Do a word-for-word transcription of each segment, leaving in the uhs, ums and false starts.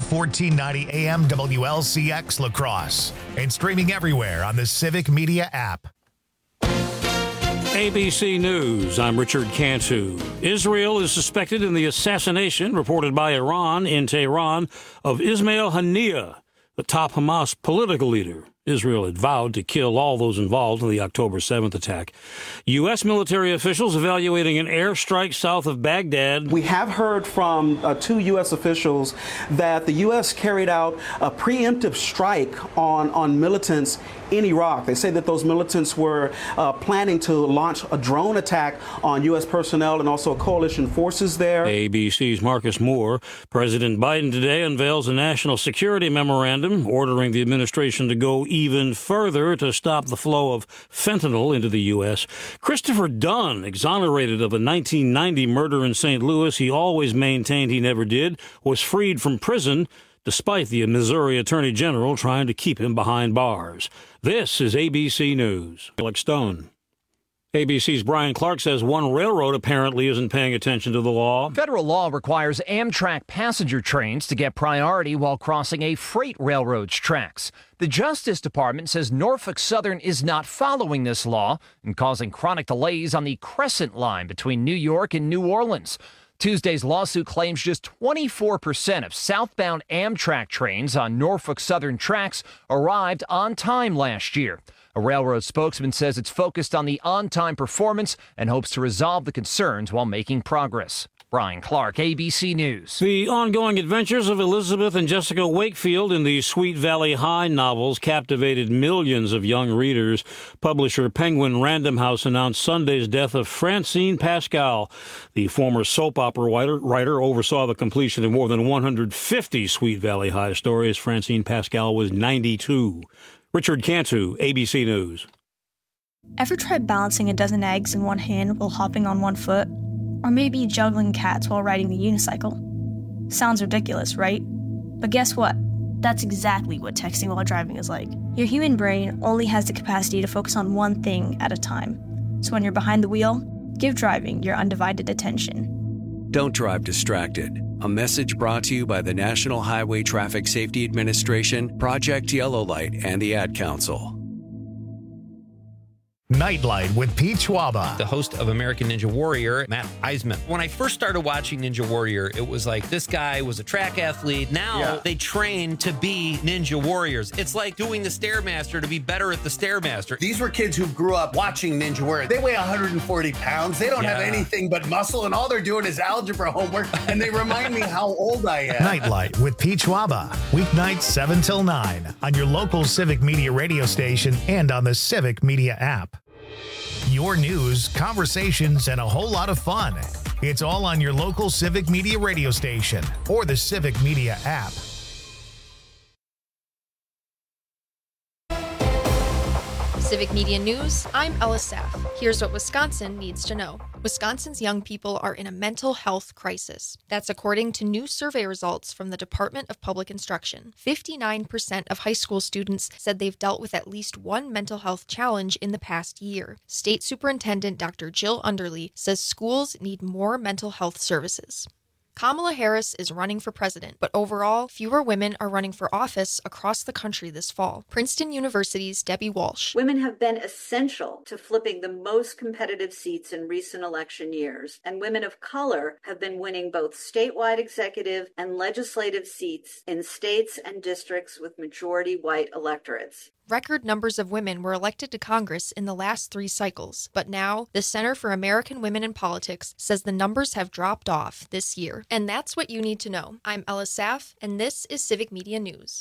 fourteen ninety A M W L C X La Crosse and streaming everywhere on the Civic Media app. A B C News, I'm Richard Cantu. Israel is suspected in the assassination reported by Iran in Tehran of Ismail Haniyeh, the top Hamas political leader. Israel had vowed to kill all those involved in the October seventh attack. U S military officials evaluating an airstrike south of Baghdad. We have heard from uh, two U S officials that the U S carried out a preemptive strike on, on militants in Iraq. They say that those militants were uh, planning to launch a drone attack on U S personnel and also coalition forces there. A B C's Marcus Moore. President Biden today unveils a national security memorandum ordering the administration to go even further to stop the flow of fentanyl into the U S. Christopher Dunn, exonerated of a nineteen ninety murder in Saint Louis he always maintained he never did, was freed from prison despite the Missouri Attorney General trying to keep him behind bars. This is A B C News. Alex Stone. A B C's Brian Clark says one railroad apparently isn't paying attention to the law. Federal law requires Amtrak passenger trains to get priority while crossing a freight railroad's tracks. The Justice Department says Norfolk Southern is not following this law and causing chronic delays on the Crescent Line between New York and New Orleans. Tuesday's lawsuit claims just twenty-four percent of southbound Amtrak trains on Norfolk Southern tracks arrived on time last year. A railroad spokesman says it's focused on the on-time performance and hopes to resolve the concerns while making progress. Brian Clark, A B C News. The ongoing adventures of Elizabeth and Jessica Wakefield in the Sweet Valley High novels captivated millions of young readers. Publisher Penguin Random House announced Sunday's death of Francine Pascal. The former soap opera writer, writer oversaw the completion of more than one hundred fifty Sweet Valley High stories. Francine Pascal was ninety-two. Richard Cantu, A B C News. Ever tried balancing a dozen eggs in one hand while hopping on one foot? Or maybe juggling cats while riding the unicycle? Sounds ridiculous, right? But guess what? That's exactly what texting while driving is like. Your human brain only has the capacity to focus on one thing at a time. So when you're behind the wheel, give driving your undivided attention. Don't drive distracted. A message brought to you by the National Highway Traffic Safety Administration, Project Yellow Light, and the Ad Council. Nightlight with Pete Schwaba. The host of American Ninja Warrior, Matt Eisman. When I first started watching Ninja Warrior, it was like this guy was a track athlete. Now yeah. they train to be Ninja Warriors. It's like doing the Stairmaster to be better at the Stairmaster. These were kids who grew up watching Ninja Warrior. They weigh one hundred forty pounds. They don't yeah. have anything but muscle, and all they're doing is algebra homework, and they remind me how old I am. Nightlight with Pete Schwaba. Weeknights seven till nine on your local Civic Media radio station and on the Civic Media app. Your news, conversations, and a whole lot of fun. It's all on your local Civic Media radio station or the Civic Media app. Civic Media News, I'm Ella Saff. Here's what Wisconsin needs to know. Wisconsin's young people are in a mental health crisis. That's according to new survey results from the Department of Public Instruction. fifty-nine percent of high school students said they've dealt with at least one mental health challenge in the past year. State Superintendent Doctor Jill Underly says schools need more mental health services. Kamala Harris is running for president, but overall, fewer women are running for office across the country this fall. Princeton University's Debbie Walsh. Women have been essential to flipping the most competitive seats in recent election years, and women of color have been winning both statewide executive and legislative seats in states and districts with majority white electorates. Record numbers of women were elected to Congress in the last three cycles, but now the Center for American Women in Politics says the numbers have dropped off this year. And that's what you need to know. I'm Ella Saff, and this is Civic Media News.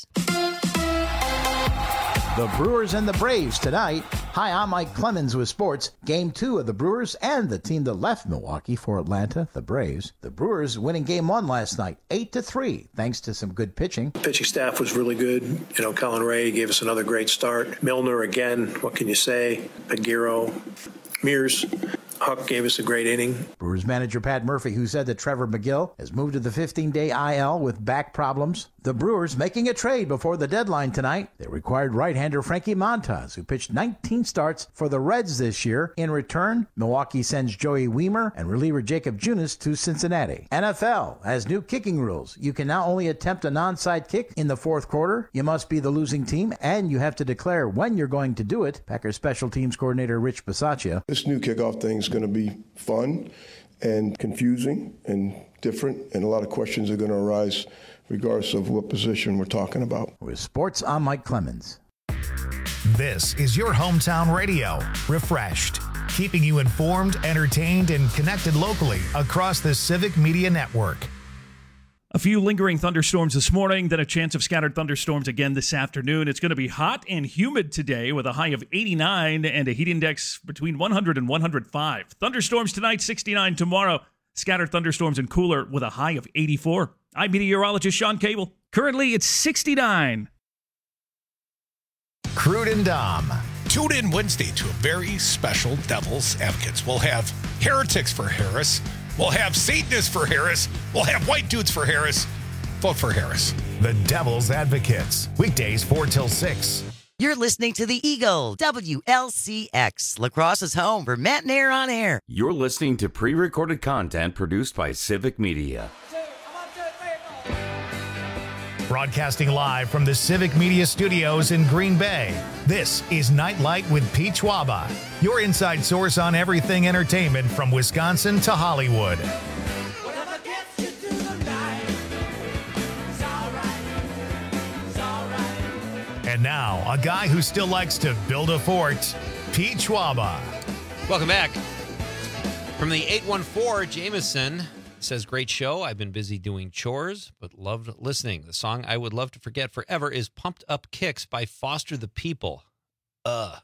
The Brewers and the Braves tonight. Hi, I'm Mike Clemens with sports. Game two of the Brewers and the team that left Milwaukee for Atlanta, the Braves. The Brewers winning game one last night, eight to three, thanks to some good pitching. The pitching staff was really good. You know, Colin Ray gave us another great start. Milner again, what can you say? Aguirre, Mears. Huck gave us a great inning. Brewers manager Pat Murphy, who said that Trevor McGill has moved to the fifteen-day I L with back problems. The Brewers making a trade before the deadline tonight. They required right-hander Frankie Montas, who pitched nineteen starts for the Reds this year. In return, Milwaukee sends Joey Weimer and reliever Jacob Junis to Cincinnati. N F L has new kicking rules. You can now only attempt a non-side kick in the fourth quarter. You must be the losing team, and you have to declare when you're going to do it. Packers special teams coordinator Rich Bisaccia. This new kickoff thing is going to be fun and confusing and different, and a lot of questions are going to arise regardless of what position we're talking about. With sports, I'm Mike Clemens. This is your hometown radio, Refreshed, keeping you informed, entertained, and connected locally across the Civic Media Network. A few lingering thunderstorms this morning, then a chance of scattered thunderstorms again this afternoon. It's going to be hot and humid today with a high of eighty-nine and a heat index between one hundred and one hundred five. Thunderstorms tonight, sixty-nine tomorrow. Scattered thunderstorms and cooler with a high of eighty-four. I'm meteorologist Sean Cable. Currently, it's sixty-nine. Crude and Dom. Tune in Wednesday to a very special Devil's Advocates. We'll have heretics for Harris. We'll have Satanists for Harris. We'll have white dudes for Harris. Vote for Harris. The Devil's Advocates. Weekdays four till six. You're listening to The Eagle, W L C X, La Crosse's home for Matt and Air on Air. You're listening to pre-recorded content produced by Civic Media. Broadcasting live from the Civic Media Studios in Green Bay, this is Nightlight with Pete Schwaba, your inside source on everything entertainment from Wisconsin to Hollywood. And now, a guy who still likes to build a fort, Pete Schwaba. Welcome back. From the eight one four, Jameson says, great show. I've been busy doing chores, but loved listening. The song I would love to forget forever is Pumped Up Kicks by Foster the People. Uh.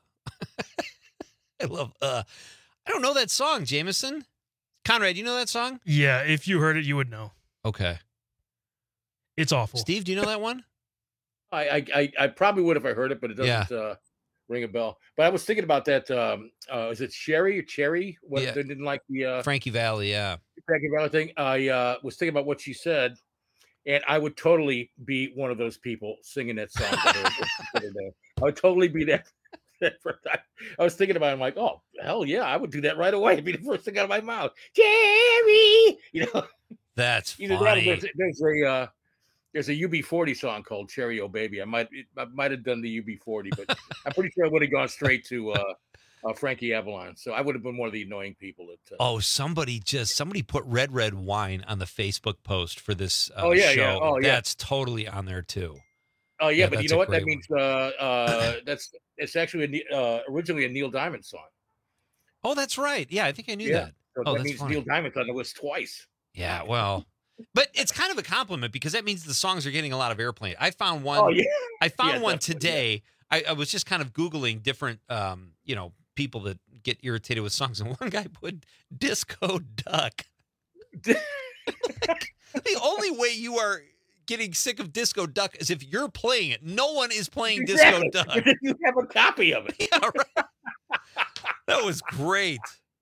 I love uh. I don't know that song, Jameson. Conrad, you know that song? Yeah, if you heard it, you would know. Okay. It's awful. Steve, do you know that one? I, I I probably would if I heard it, but it doesn't Yeah. uh, ring a bell. But I was thinking about that. Um, uh, is it Sherry or Cherry? What Yeah. they didn't like the uh, Frankie Valli, yeah. Frankie Valli thing. I uh, was thinking about what she said, and I would totally be one of those people singing that song. I would totally be that. I was thinking about it. I'm like, oh hell yeah, I would do that right away. It'd be the first thing out of my mouth. Jerry, you know. That's Either funny. that or there's, there's a uh, there's a U B forty song called Cherry Oh Baby. I might I might have done the U B forty, but I'm pretty sure I would have gone straight to uh, uh, Frankie Avalon. So I would have been one of the annoying people. That, uh, Oh, somebody just somebody put Red Red Wine on the Facebook post for this uh, Oh, yeah, show. yeah. Oh, yeah. That's totally on there too. Oh yeah, Yeah, but you that's know a what that great means? Uh, uh, that's it's actually a, Ne- uh, originally a Neil Diamond song. Oh, that's right. Yeah, I think I knew Yeah, that. so Oh, that that's means funny. Neil Diamond's on the list twice. Yeah, well, but it's kind of a compliment because that means the songs are getting a lot of airplay. I found one. Oh, yeah. I found Yeah, one definitely, today. I, I was just kind of Googling different, um, you know, people that get irritated with songs, and one guy put Disco Duck. The only way you are getting sick of Disco Duck is if you're playing it. No one is playing Disco Exactly. Duck. Because you have a copy of it. Yeah, right. That was great.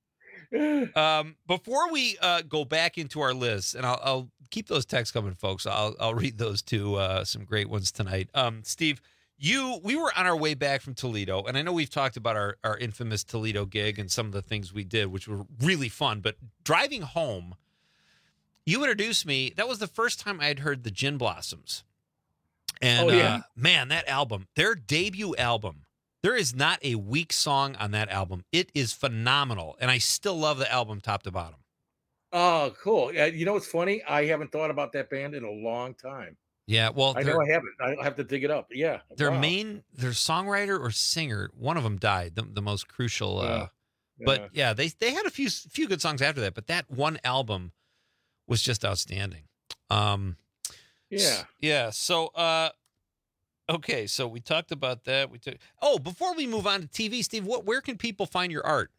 Um, before we uh, go back into our list, and I'll, I'll keep those texts coming, folks. I'll I'll read those two, uh, some great ones tonight. Um, Steve, you we were on our way back from Toledo, and I know we've talked about our, our infamous Toledo gig and some of the things we did, which were really fun. But driving home, you introduced me. That was the first time I had heard the Gin Blossoms. And Oh, yeah. uh, man, that album, their debut album, there is not a weak song on that album. It is phenomenal. And I still love the album top to bottom. Oh, cool. Yeah, you know what's funny? I haven't thought about that band in a long time. Yeah, well, I their- know I haven't. I'll have to dig it up. Yeah. Their wow. main, their songwriter or singer, one of them died, the, the most crucial. Uh, Yeah. But yeah, they they had a few few good songs after that. But that one album was just outstanding. Um, Yeah. s- yeah. So, uh, okay, so we talked about that. We took. Oh, before we move on to T V, Steve, what where can people find your art?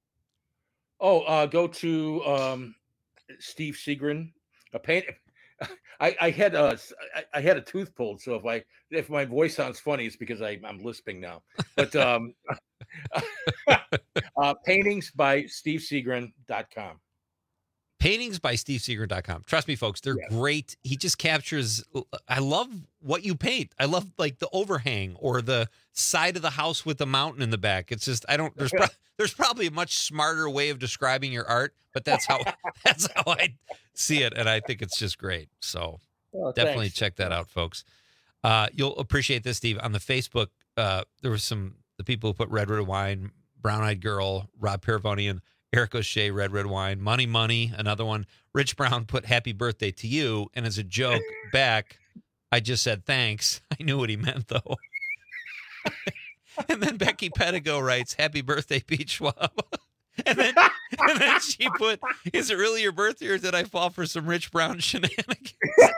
Oh, uh, go to um, Steve Seagren. A paint. I, I had a I, I had a tooth pulled, so if I if my voice sounds funny, it's because I, I'm lisping now. But um, uh, paintings by steve segrin dot com. Paintings by steve segrin dot com. Trust me, folks, they're Yeah. great. He just captures. I love what you paint. I love like the overhang or the side of the house with the mountain in the back. It's just I don't. There's pro- there's probably a much smarter way of describing your art, but that's how that's how I see it, and I think it's just great. So Oh, definitely thanks. check that out, folks. Uh, you'll appreciate this, Steve. On the Facebook, uh, there was some the people who put Red Red Wine, Brown Eyed Girl, Rob Paravonian, Eric O'Shea, Red Red Wine, Money Money, another one. Rich Brown put happy birthday to you. And as a joke back, I just said thanks. I knew what he meant, though. And then Becky Pedigo writes, happy birthday, Pete Schwab. and, then, and then she put, is it really your birthday or did I fall for some Rich Brown shenanigans?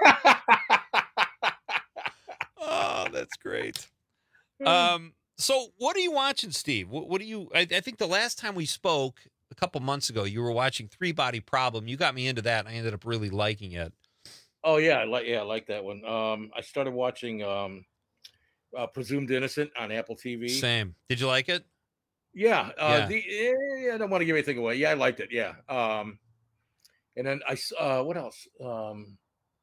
Oh, that's great. Um, so what are you watching, Steve? What, what do you, I, I think the last time we spoke, a couple months ago, you were watching Three Body Problem. You got me into that, and I ended up really liking it. Oh yeah, I like yeah, I like that one. Um, I started watching um, uh, Presumed Innocent on Apple T V. Same. Did you like it? Yeah. Uh, Yeah. The, eh, I don't want to give anything away. Yeah, I liked it. Yeah. Um, and then I s- uh, what else? Um,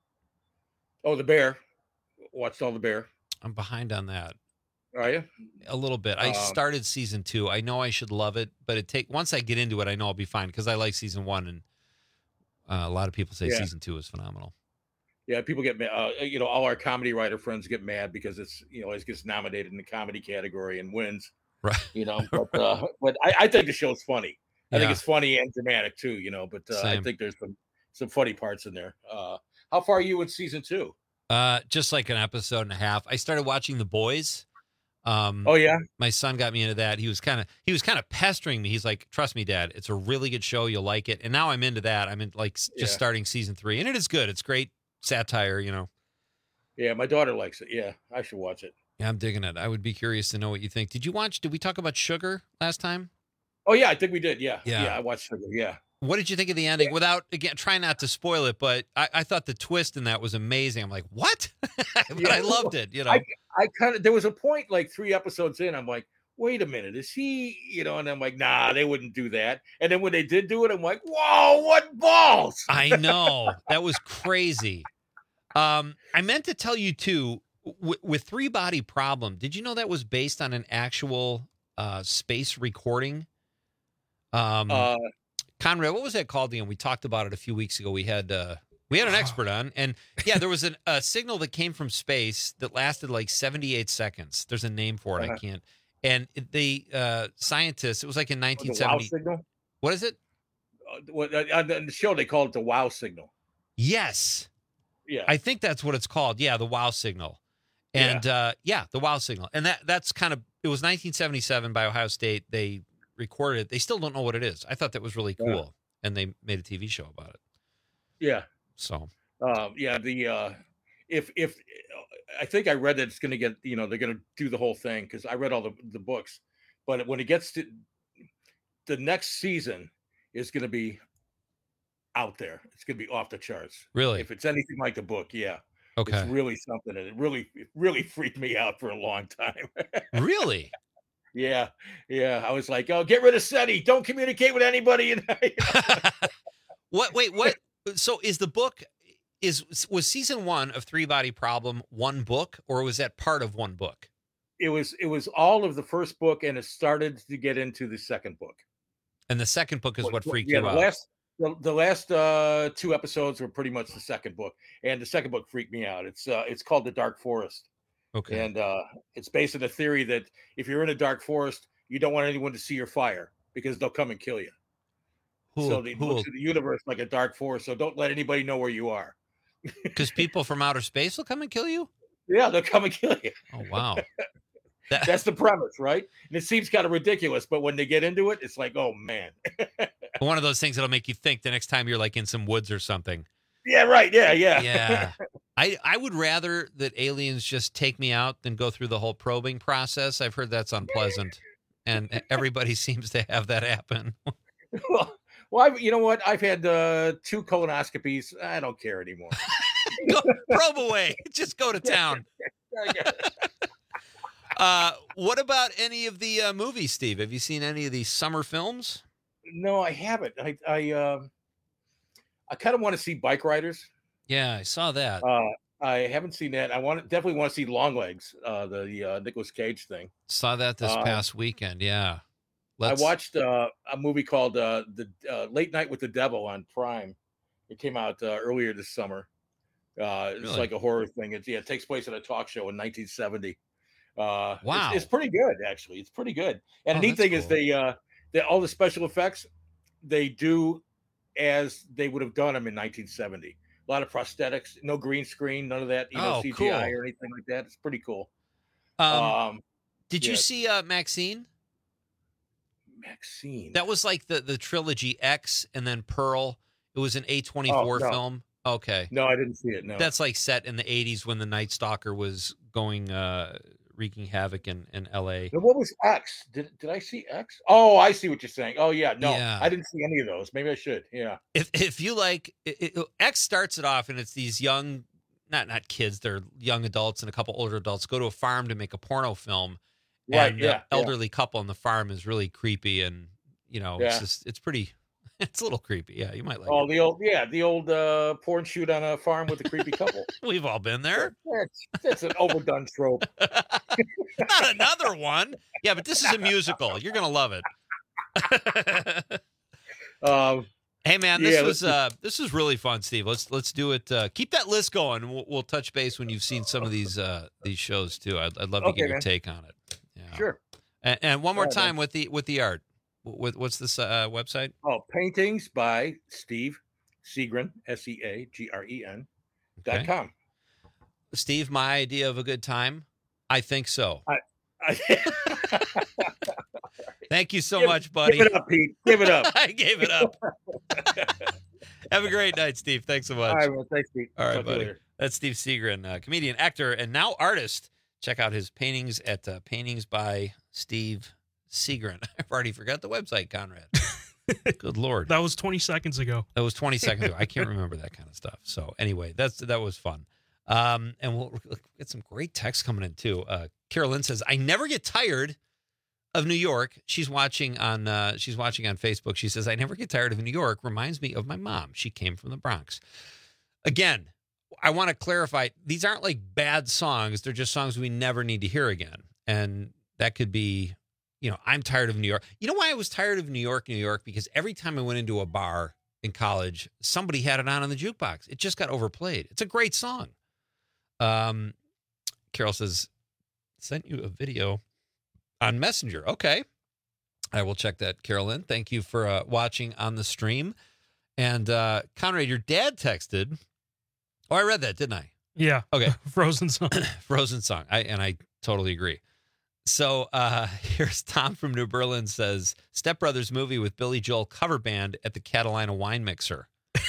oh, The Bear. Watched all The Bear. I'm behind on that. Are you? A little bit. I Um, started season two. I know I should love it, but it take once I get into it, I know I'll be fine because I like season one, and uh, a lot of people say Yeah. season two is phenomenal. Yeah, people get mad. Uh, you know, all our comedy writer friends get mad because it's you know it gets nominated in the comedy category and wins. Right. You know, but uh, but I, I think the show's funny. I think Yeah. it's funny and dramatic too. You know, but uh, I Same. think there's some some funny parts in there. Uh, how far are you in season two? Uh, just like an episode and a half. I started watching The Boys. Um, Oh yeah, my son got me into that. He was kind of he was kind of pestering me. He's like, "Trust me, Dad, it's a really good show. You'll like it." And now I'm into that. I'm in like s- just Yeah. starting season three, and it is good. It's great satire. You know, yeah. My daughter likes it. Yeah, I should watch it. yeah, I'm digging it. I would be curious to know what you think. Did you watch? Did we talk about Sugar last time? Oh yeah, I think we did. Yeah, Yeah. yeah. I watched Sugar. Yeah. What did you think of the ending? Without again, try not to spoil it, but I, I thought the twist in that was amazing. I'm like, what? But Yeah. I loved it. You know, I, I kind of there was a point like three episodes in, I'm like, wait a minute, is he? You know, and I'm like, nah, they wouldn't do that. And then when they did do it, I'm like, whoa, what balls? I know that was crazy. Um, I meant to tell you too. W- with Three Body Problem, did you know that was based on an actual uh, space recording? Um, Uh, Conrad, what was that called again? We talked about it a few weeks ago. We had uh, we had an expert on, and yeah, there was an, a signal that came from space that lasted like seventy-eight seconds. There's a name for it. I Uh-huh. can't. And the uh, scientists, it was like in the nineteen wow seventy. signal. What is it? Uh, what uh, on the show they call it the wow signal. Yes. Yeah. I think that's what it's called. Yeah, the wow signal. And yeah, uh, yeah the wow signal. And that that's kind of, it was nineteen seventy-seven by Ohio State. They recorded it. They still don't know what it is. I thought that was really cool. Yeah. And they made a T V show about it. Yeah. So, Um, yeah, the uh, if if I think I read that it's going to get, you know, they're going to do the whole thing because I read all the the books, but when it gets to the next season, is going to be out there. It's going to be off the charts. Really? If it's anything like the book, yeah. Okay. It's really something, and it really it really freaked me out for a long time. Really? Yeah, yeah. I was like, oh, get rid of SETI. Don't communicate with anybody. And What? Wait, what? So is the book, is was season one of Three Body Problem one book, or was that part of one book? it was it was all of the first book, and it started to get into the second book. And the second book is what freaked yeah, you the out. last the, the last uh, two episodes were pretty much the second book, and the second book freaked me out. It's uh, it's called The Dark Forest. Okay. And uh, it's based on the theory that if you're in a dark forest, you don't want anyone to see your fire because they'll come and kill you. Who- so they who- look at the universe like a dark forest. So don't let anybody know where you are. Because people from outer space will come and kill you? Yeah, they'll come and kill you. Oh, wow. That's the premise, right? And it seems kind of ridiculous, but when they get into it, it's like, oh man. One of those things that'll make you think the next time you're like in some woods or something. Yeah, right. Yeah, yeah. Yeah. I, I would rather that aliens just take me out than go through the whole probing process. I've heard that's unpleasant. And everybody seems to have that happen. well, well I've, you know what? I've had uh, two colonoscopies. I don't care anymore. Go, probe away. Just go to town. Uh, what about any of the uh, movies, Steve? Have you seen any of these summer films? No, I haven't. I I um, I kind of want to see Bike Riders. Yeah, I saw that. Uh, I haven't seen that. I want definitely want to see Longlegs, uh, the uh, Nicolas Cage thing. Saw that this Um, past weekend. Yeah. Let's- I watched uh, a movie called uh, the uh, Late Night with the Devil on Prime. It came out uh, earlier this summer. Uh, it's Really? like a horror thing. It, yeah, it takes place at a talk show in nineteen seventy. Uh, it's- Wow. it's, pretty good actually. It's pretty good. And Oh, the neat that's thing is cool. they, uh, they all the special effects they do as they would have done them in nineteen seventy. A lot of prosthetics, no green screen, none of that, you know, Oh, C G I cool. or anything like that. It's pretty cool. Um, Um, Did you yeah. see uh, Maxine? Maxine. That was like the, the trilogy X and then Pearl. It was an A twenty-four Oh, no. film. Okay. No, I didn't see it. No, That's like set in the eighties when the Night Stalker was going, uh, wreaking havoc in, in L A. Now, what was X? Did did I see X? Oh, I see what you're saying. Oh, yeah. No, Yeah. I didn't see any of those. Maybe I should. Yeah. If if you like, it, it- X starts it off and it's these young, not not kids, they're young adults and a couple older adults go to a farm to make a porno film. Right, And yeah, the elderly couple on the farm is really creepy and, you know, it's Yeah. just, it's pretty, it's a little creepy. Yeah, you might like Oh, it. the old yeah, the old uh, porn shoot on a farm with a creepy couple. We've all been there. That's, that's an overdone trope. Not another one. Yeah, but this is a musical. You're gonna love it. Um, hey man, this yeah, was let's- uh, this was really fun, Steve. Let's let's do it. Uh, keep that list going. We'll, we'll touch base when you've seen some of these uh, these shows too. I'd, I'd love to Okay, get your man. take on it. Yeah. Sure. And, and one more All right, man. time with the with the art. With what's this uh, website? Oh, paintings by Steve Seagren, S E A G R E N dot Okay. com. Steve, my idea of a good time. I think so. I, I, Thank you so Give- much, buddy. Give it up, Pete. Give it up. I gave it up. Have a great night, Steve. Thanks so much. All right, well, thanks, Pete. All right, Talk to you buddy. later. That's Steve Seagren, uh, comedian, actor, and now artist. Check out his paintings at uh, Paintings by Steve Seagren. I've already forgot the website, Conrad. Good Lord. That was twenty seconds ago. That was twenty seconds ago. I can't remember that kind of stuff. So anyway, that's that was fun. Um, and we'll get some great text coming in too. Uh, Carolyn says, "I never get tired of New York." She's watching on uh, she's watching on Facebook. She says, "I never get tired of New York. Reminds me of my mom. She came from the Bronx." Again, I want to clarify: these aren't like bad songs. They're just songs we never need to hear again. And that could be, you know, I'm tired of New York. You know why I was tired of New York, New York? Because every time I went into a bar in college, somebody had it on on the jukebox. It just got overplayed. It's a great song. Um, Carol says, "Sent you a video on Messenger." Okay. I will check that, Carolyn. Thank you for uh, watching on the stream. And uh, Conrad, your dad texted. Oh, I read that, didn't I? Yeah. Okay. Frozen song. Frozen song. I and I totally agree. So uh, here's Tom from New Berlin says, Step Brothers movie with Billy Joel cover band at the Catalina Wine Mixer.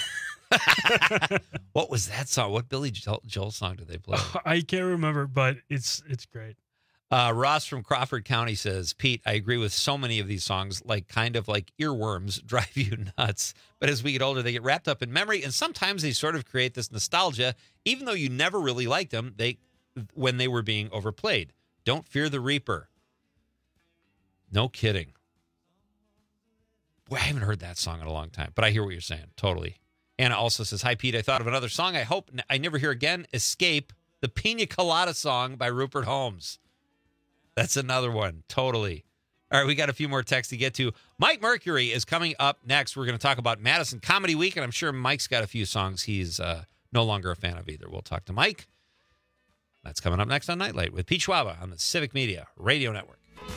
What was that song? What Billy Joel, Joel song did they play? I can't remember, but it's it's great. Uh, Ross from Crawford County says, Pete, I agree with so many of these songs, like kind of like earworms drive you nuts. But as we get older, they get wrapped up in memory, and sometimes they sort of create this nostalgia, even though you never really liked them they when they were being overplayed. Don't Fear the Reaper. No kidding. Boy, I haven't heard that song in a long time, but I hear what you're saying. Totally. Anna also says, hi, Pete. I thought of another song I hope I never hear again. Escape, the Pina Colada song by Rupert Holmes. That's another one. Totally. All right, we got a few more texts to get to. Mike Mercury is coming up next. We're going to talk about Madison Comedy Week, and I'm sure Mike's got a few songs he's uh, no longer a fan of either. We'll talk to Mike. That's coming up next on Nightlight with Pete Schwaba on the Civic Media Radio Network.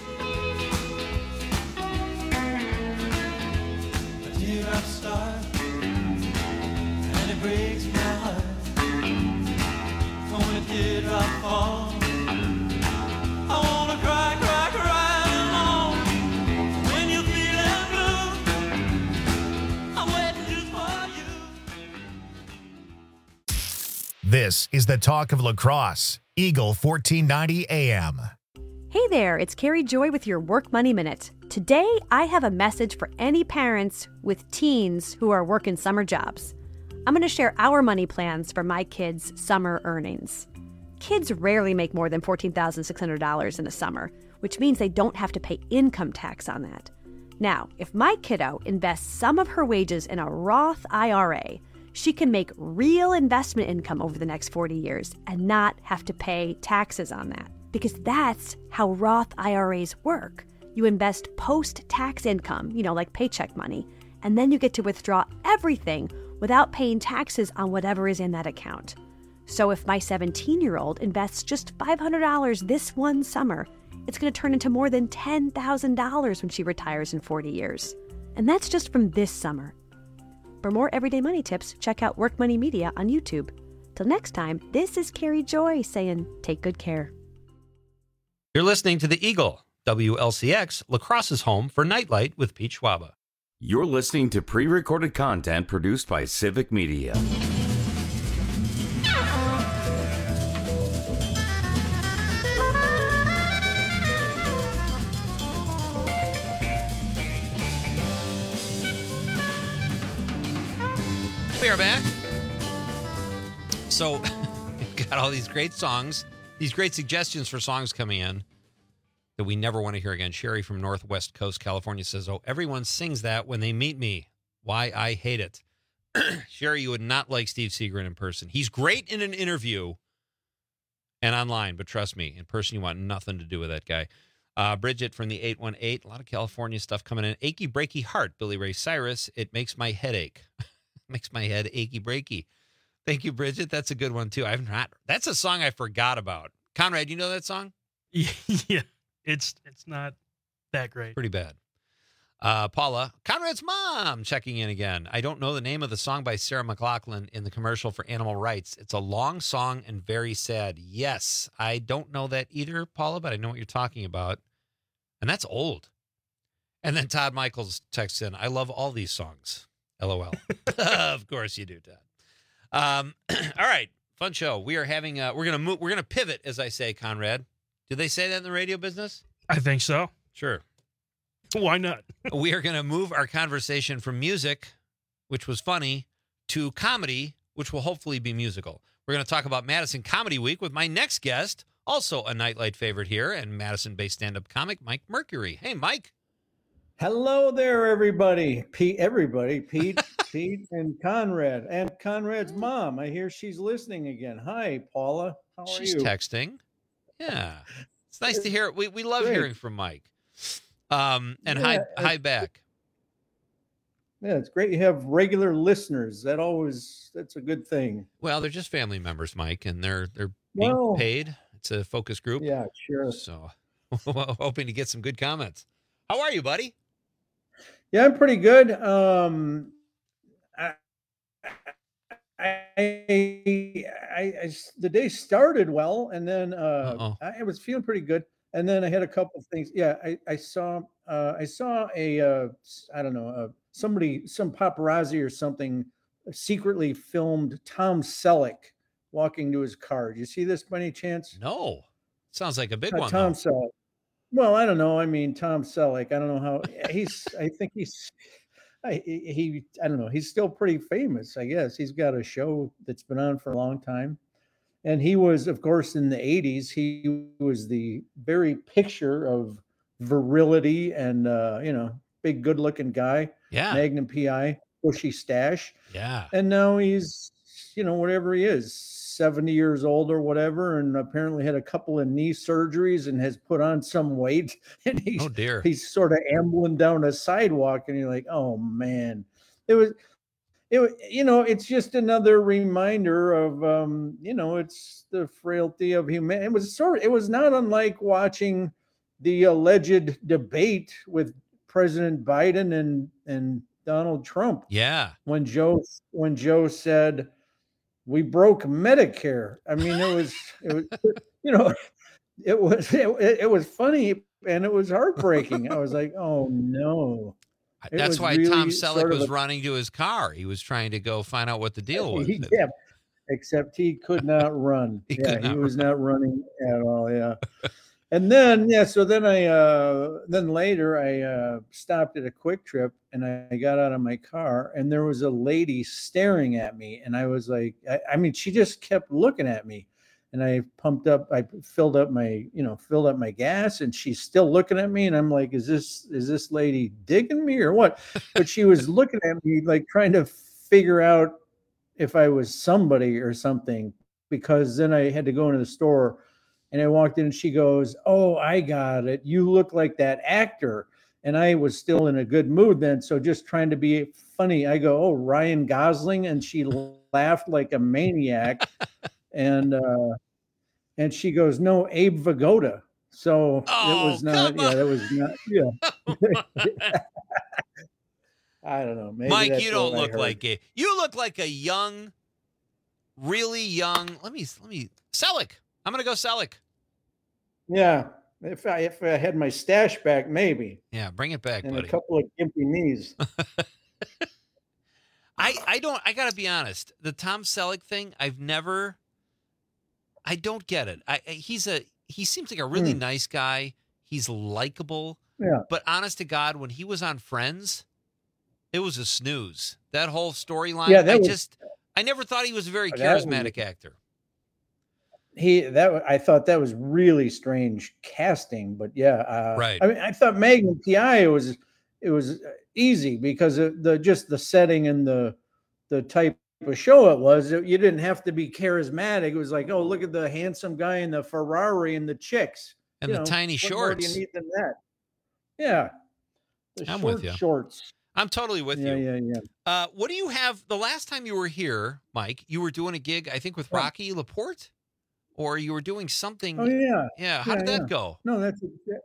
Dear, I'm starved, and it breaks my heart. When a teardrop falls, I wanna cry, cry, cry alone. When you're feeling blue, I'm waiting just for you. This is the talk of lacrosse. Eagle fourteen ninety A M. Hey there, it's Carrie Joy with your Work Money Minute. Today, I have a message for any parents with teens who are working summer jobs. I'm going to share our money plans for my kids' summer earnings. Kids rarely make more than fourteen thousand six hundred dollars in a summer, which means they don't have to pay income tax on that. Now, if my kiddo invests some of her wages in a Roth I R A, she can make real investment income over the next forty years and not have to pay taxes on that. Because that's how Roth I R As work. You invest post-tax income, you know, like paycheck money, and then you get to withdraw everything without paying taxes on whatever is in that account. So if my seventeen-year-old invests just five hundred dollars this one summer, it's going to turn into more than ten thousand dollars when she retires in forty years. And that's just from this summer. For more everyday money tips, check out Work Money Media on YouTube. Till next time, this is Carrie Joy saying, take good care. You're listening to The Eagle, W L C X, La Crosse's home for Nightlight with Pete Schwaba. You're listening to pre-recorded content produced by Civic Media. We are back. So, we've got all these great songs, these great suggestions for songs coming in that we never want to hear again. Sherry from Northwest Coast, California says, oh, everyone sings that when they meet me. Why I hate it. Sherry, you would not like Steve Seagrin in person. He's great in an interview and online, but trust me, in person, you want nothing to do with that guy. Uh, Bridget from the eight one eight, a lot of California stuff coming in. Achy Breaky Heart, Billy Ray Cyrus. It makes my head ache. Makes my head achy breaky. Thank you, Bridget. That's a good one, too. I've not. That's a song I forgot about. Conrad, you know that song? Yeah, it's it's not that great. Pretty bad. Uh, Paula, Conrad's mom, checking in again. I don't know the name of the song by Sarah McLachlan in the commercial for Animal Rights. It's a long song and very sad. Yes, I don't know that either, Paula, but I know what you're talking about. And that's old. And then Todd Michaels texts in, I love all these songs. LOL. Of course you do, Todd. Um, all right, fun show. We are having. Uh, we're gonna move. We're gonna pivot, as I say, Conrad. Do they say that in the radio business? I think so. Sure. Why not? We are gonna move our conversation from music, which was funny, to comedy, which will hopefully be musical. We're gonna talk about Madison Comedy Week with my next guest, also a Nightlight favorite here, and Madison-based stand-up comic Mike Mercury. Hey, Mike. Hello there, everybody. Pete, everybody, Pete, Pete, and Conrad, and Conrad's mom. I hear she's listening again. Hi, Paula. How are She's you? texting. Yeah, it's nice to hear. We we love Great. hearing from Mike. Um, and Yeah, hi it's- hi back. Yeah, it's great you have regular listeners. That always that's a good thing. Well, they're just family members, Mike, and they're they're being Well, paid. It's a focus group. Yeah, sure. So, hoping to get some good comments. How are you, buddy? Yeah, I'm pretty good. Um, I, I, I, I, the day started well, and then uh, I, I was feeling pretty good. And then I had a couple of things. Yeah, I, I saw, uh, I saw a, uh, I don't know, uh, somebody, some paparazzi or something, secretly filmed Tom Selleck walking to his car. Did you see this by any chance? No, sounds like a big Uh, one. Tom though. Selleck. Well, I don't know. I mean, Tom Selleck. I don't know how he's. I think he's. I, he. I don't know. He's still pretty famous. I guess he's got a show that's been on for a long time, and he was, of course, in the eighties. He was the very picture of virility and uh, you know, big, good-looking guy. Yeah. Magnum P I, bushy stash. Yeah. And now he's, you know, whatever he is, seventy years old or whatever, and apparently had a couple of knee surgeries and has put on some weight. And he's, Oh, dear. he's sort of ambling down a sidewalk, and you're like, oh man, it was, it was, you know, it's just another reminder of, um, you know, it's the frailty of human. It was sort of, it was not unlike watching the alleged debate with President Biden and and Donald Trump. Yeah. When Joe when Joe said, we broke Medicare. I mean, it was, it was, you know, it was, it, it was funny and it was heartbreaking. I was like, oh no. It That's was why really Tom Selleck sort of was a- running to his car. He was trying to go find out what the deal was. He- yeah, except he could not run. He yeah, could he not was not running at all. Yeah. And then, yeah, so then I, uh, then later I uh, stopped at a Quick Trip and I got out of my car and there was a lady staring at me. And I was like, I, I mean, she just kept looking at me. and I pumped up, I filled up my, you know, filled up my gas, and she's still looking at me, and I'm like, is this, is this lady digging me or what? But she was looking at me like trying to figure out if I was somebody or something, because then I had to go into the store, and I walked in and she goes, oh, I got it. You look like that actor. And I was still in a good mood then. So just trying to be funny, I go, oh, Ryan Gosling. And she laughed like a maniac. and, uh, and she goes, no, Abe Vigoda. So oh, it was not, yeah, that was not, yeah. I don't know. Maybe Mike, that's you don't what I look heard. like a, you look like a young, really young, let me, let me, Selleck. I'm going to go Selleck. Yeah. If I, if I had my stash back, maybe. Yeah. Bring it back, and buddy. a couple of gimpy knees. I, I don't, I got to be honest. The Tom Selleck thing, I've never, I don't get it. I, he's a, he seems like a really Hmm. nice guy. He's likable. Yeah. But honest to God, when he was on Friends, it was a snooze. That whole storyline. Yeah, that I was- just, I never thought he was a very That was- charismatic actor. He that I thought that was really strange casting, but yeah, uh, Right. I mean, I thought Magnum P I was it was easy because of the just the setting and the the type of show it was. You didn't have to be charismatic. It was like, oh, look at the handsome guy in the Ferrari and the chicks And You the know, tiny what more do shorts. you need than that? Yeah, the I'm short with you. shorts. I'm totally with Yeah, you. yeah, yeah. Uh, what do you have? The last time you were here, Mike, you were doing a gig, I think, with Rocky Laporte, or you were doing something. Oh yeah, Yeah. How did Yeah, that yeah. go? No, that's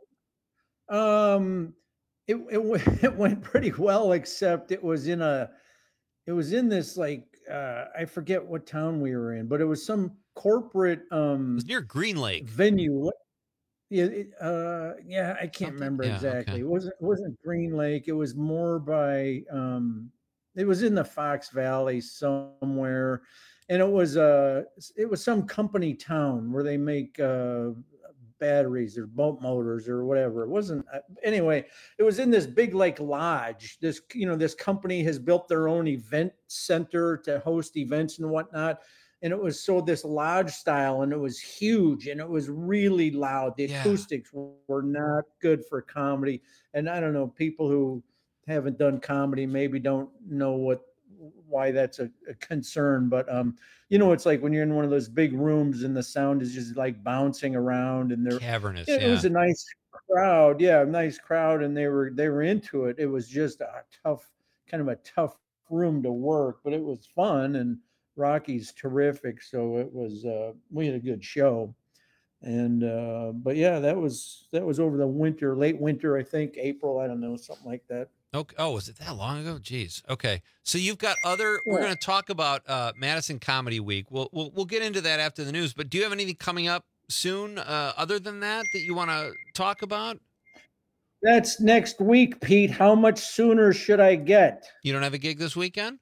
um, it it went, it went pretty well, except it was in a, it was in this like uh, I forget what town we were in, but it was some corporate um It was near Green Lake. venue. What- Yeah, it, uh, yeah, I can't remember Yeah, exactly. okay. It wasn't it wasn't Green Lake. It was more by um, it was in the Fox Valley somewhere, and it was uh it was some company town where they make uh batteries or boat motors or whatever. It wasn't uh, anyway. It was in this big like lodge. This you know this company has built their own event center to host events and whatnot. And it was so this lodge style, and it was huge, and it was really loud. The Yeah. acoustics were not good for comedy. And I don't know, people who haven't done comedy maybe don't know what why that's a, a concern. But um, you know, it's like when you're in one of those big rooms and the sound is just like bouncing around, and they're Cavernous. it, Yeah. was a nice crowd, yeah, a nice crowd, and they were they were into it. It was just a tough, kind of a tough room to work, but it was fun, and Rocky's terrific, so it was uh we had a good show. And uh but yeah, that was that was over the winter, late winter, I think, April, I don't know, something like that. Okay. Oh, was it that long ago? Jeez. Okay. So you've got other. We're Yeah. going to talk about uh, Madison Comedy Week. We'll we'll we'll get into that after the news. But do you have anything coming up soon, uh, other than that, that you want to talk about? That's next week, Pete. How much sooner should I get? You don't have a gig this weekend?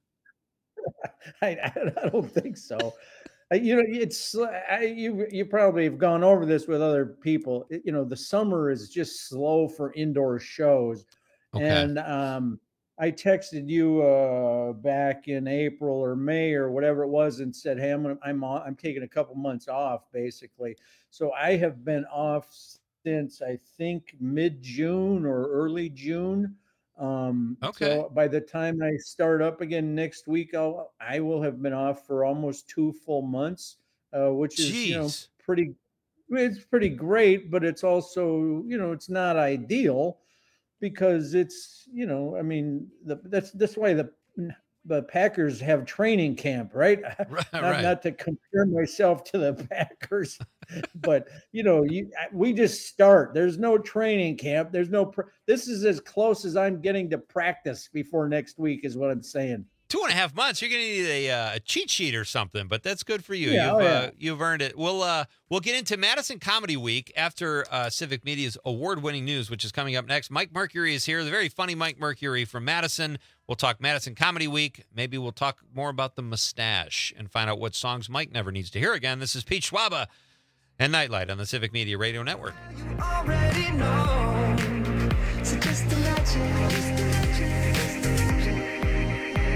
I, I don't think so. Uh, You know, it's I, you. You probably have gone over this with other people. It- you know, the summer is just slow for indoor shows, Okay. and um, I texted you uh, back in April or May or whatever it was, and said, "Hey, I'm gonna, I'm on, I'm taking a couple months off, basically." So I have been off since I think mid June or early June. Um, Okay. So by the time I start up again next week, I'll I will have been off for almost two full months, uh, which is you know Jeez. pretty. It's pretty great, but it's also you know it's not ideal because it's you know I mean the, that's that's why the the Packers have training camp, right? Right. not, right. not to compare myself to the Packers, but you know, you I- we just start. There's no training camp. There's no. Pr- this is as close as I'm getting to practice before next week, is what I'm saying. Two and a half months. You're going to need a, uh, a cheat sheet or something, but that's good for you. Yeah, you've oh, yeah. uh, you've earned it. We'll uh, we'll get into Madison Comedy Week after uh, Civic Media's award-winning news, which is coming up next. Mike Mercury is here, the very funny Mike Mercury from Madison. We'll talk Madison Comedy Week. Maybe we'll talk more about the mustache and find out what songs Mike never needs to hear again. This is Pete Schwaba and Nightlight on the Civic Media Radio Network. Already know. So just imagine.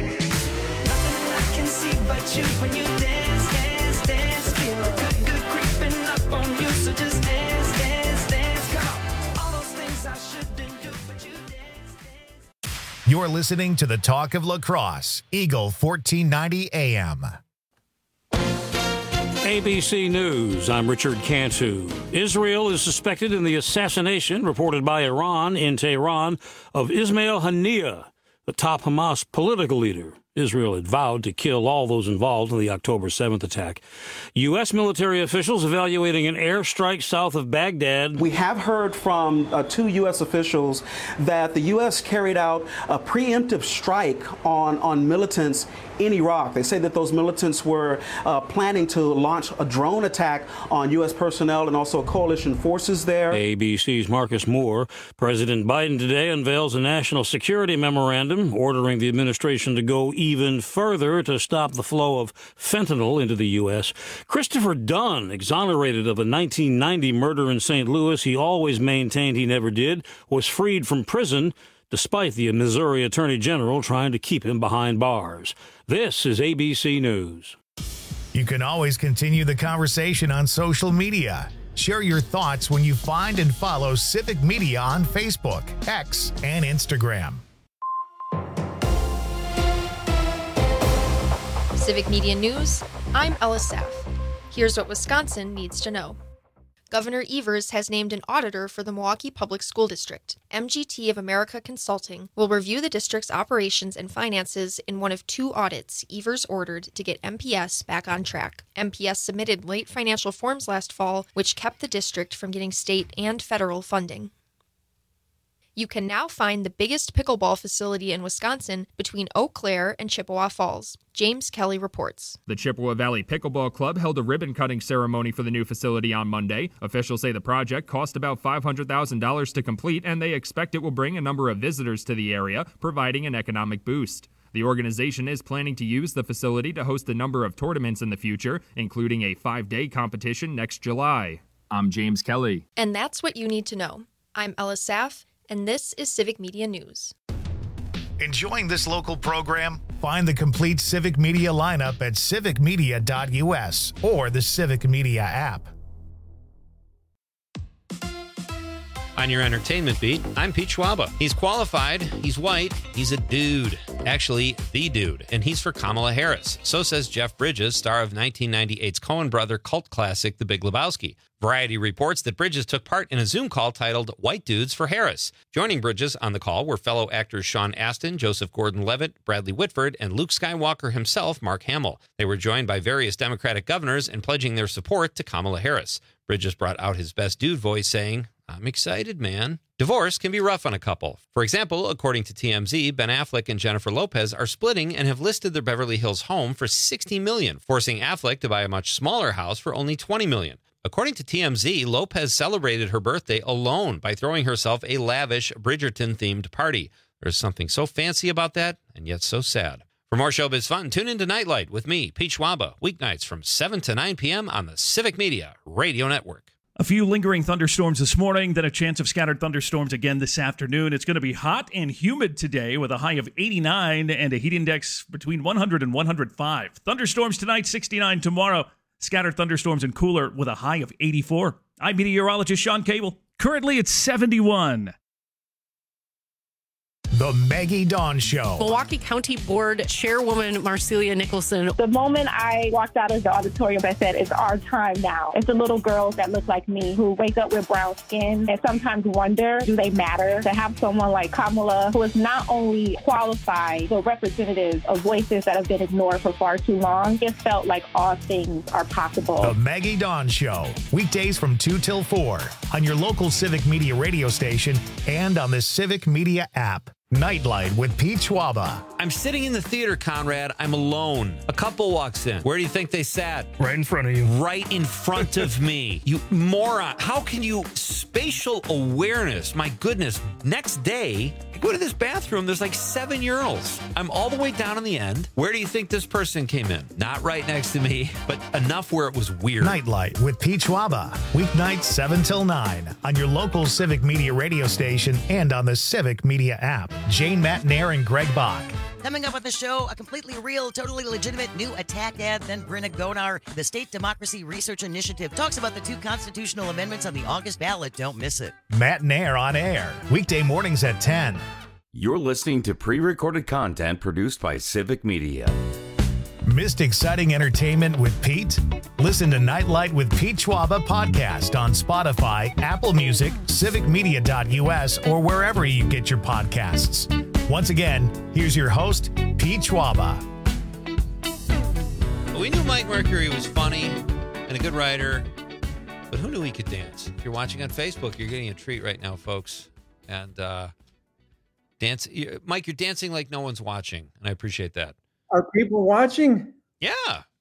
Nothing I can see but you when you dance, dance, dance. Feel good, good creep You're listening to the Talk of La Crosse, Eagle fourteen ninety A M. A B C News, I'm Richard Cantu. Israel is suspected in the assassination reported by Iran in Tehran of Ismail Haniyeh, the top Hamas political leader. Israel had vowed to kill all those involved in the October seventh attack. U S military officials evaluating an airstrike south of Baghdad. We have heard from uh, two U S officials that the U S carried out a preemptive strike on, on militants in Iraq. They say that those militants were uh, planning to launch a drone attack on U S personnel and also coalition forces there. A B C's Marcus Moore. President Biden today unveils a national security memorandum ordering the administration to go even further to stop the flow of fentanyl into the U S. Christopher Dunn, exonerated of a nineteen ninety murder in Saint Louis he always maintained he never did, was freed from prison despite the Missouri Attorney General trying to keep him behind bars. This is A B C News. You can always continue the conversation on social media. Share your thoughts when you find and follow Civic Media on Facebook, X, and Instagram. Civic Media News, I'm Ella Saff. Here's what Wisconsin needs to know. Governor Evers has named an auditor for the Milwaukee Public School District. M G T of America Consulting will review the district's operations and finances in one of two audits Evers ordered to get M P S back on track. M P S submitted late financial forms last fall, which kept the district from getting state and federal funding. You can now find the biggest pickleball facility in Wisconsin between Eau Claire and Chippewa Falls. James Kelly reports. The Chippewa Valley Pickleball Club held a ribbon-cutting ceremony for the new facility on Monday. Officials say the project cost about five hundred thousand dollars to complete, and they expect it will bring a number of visitors to the area, providing an economic boost. The organization is planning to use the facility to host a number of tournaments in the future, including a five-day competition next July. I'm James Kelly. And that's what you need to know. I'm Ella Saff, and this is Civic Media News. Enjoying this local program? Find the complete Civic Media lineup at civic media dot U S or the Civic Media app. On your entertainment beat, I'm Pete Schwaba. He's qualified, he's white, he's a dude. Actually, the dude, and he's for Kamala Harris. So says Jeff Bridges, star of nineteen ninety-eight's Coen brother cult classic The Big Lebowski. Variety reports that Bridges took part in a Zoom call titled White Dudes for Harris. Joining Bridges on the call were fellow actors Sean Astin, Joseph Gordon-Levitt, Bradley Whitford, and Luke Skywalker himself, Mark Hamill. They were joined by various Democratic governors in pledging their support to Kamala Harris. Bridges brought out his best dude voice, saying, "I'm excited, man." Divorce can be rough on a couple. For example, according to T M Z, Ben Affleck and Jennifer Lopez are splitting and have listed their Beverly Hills home for sixty million dollars, forcing Affleck to buy a much smaller house for only twenty million dollars. According to T M Z, Lopez celebrated her birthday alone by throwing herself a lavish Bridgerton-themed party. There's something so fancy about that, and yet so sad. For more showbiz fun, tune in to Nightlight with me, Pete Schwaba, weeknights from seven to nine p.m. on the Civic Media Radio Network. A few lingering thunderstorms this morning, then a chance of scattered thunderstorms again this afternoon. It's going to be hot and humid today with a high of eighty-nine and a heat index between one hundred and one hundred five. Thunderstorms tonight, sixty-nine tomorrow. Scattered thunderstorms and cooler with a high of eighty-four. I'm meteorologist Sean Cable. Currently it's seventy-one. The Maggie Dawn Show. Milwaukee County Board Chairwoman Marcelia Nicholson. The moment I walked out of the auditorium, I said, it's our time now. It's the little girls that look like me who wake up with brown skin and sometimes wonder, do they matter? To have someone like Kamala, who is not only qualified, but representative of voices that have been ignored for far too long, it felt like all things are possible. The Maggie Dawn Show. Weekdays from two till four on your local Civic Media radio station and on the Civic Media app. Nightlight with Pete Schwaba. I'm sitting in the theater, Conrad. I'm alone. A couple walks in. Where do you think they sat? Right in front of you. Right in front of me. You moron. How can you... Spatial awareness. My goodness. Next day, I go to this bathroom. There's like seven urinals. I'm all the way down in the end. Where do you think this person came in? Not right next to me, but enough where it was weird. Nightlight with Pete Schwaba. Weeknights seven till nine on your local Civic Media radio station and on the Civic Media app. Jane Matnair and Greg Bach. Coming up on the show, a completely real, totally legitimate new attack ad. Then Brenna Gonar, the State Democracy Research Initiative, talks about the two constitutional amendments on the August ballot. Don't miss it. Matnair on air. Weekday mornings at ten. You're listening to pre-recorded content produced by Civic Media. Missed exciting entertainment with Pete? Listen to Nightlight with Pete Schwaba podcast on Spotify, Apple Music, civic media dot U S, or wherever you get your podcasts. Once again, here's your host, Pete Schwaba. We knew Mike Mercury was funny and a good writer, but who knew he could dance? If you're watching on Facebook, you're getting a treat right now, folks. And uh, dance, Mike, you're dancing like no one's watching, and I appreciate that. Are people watching? Yeah.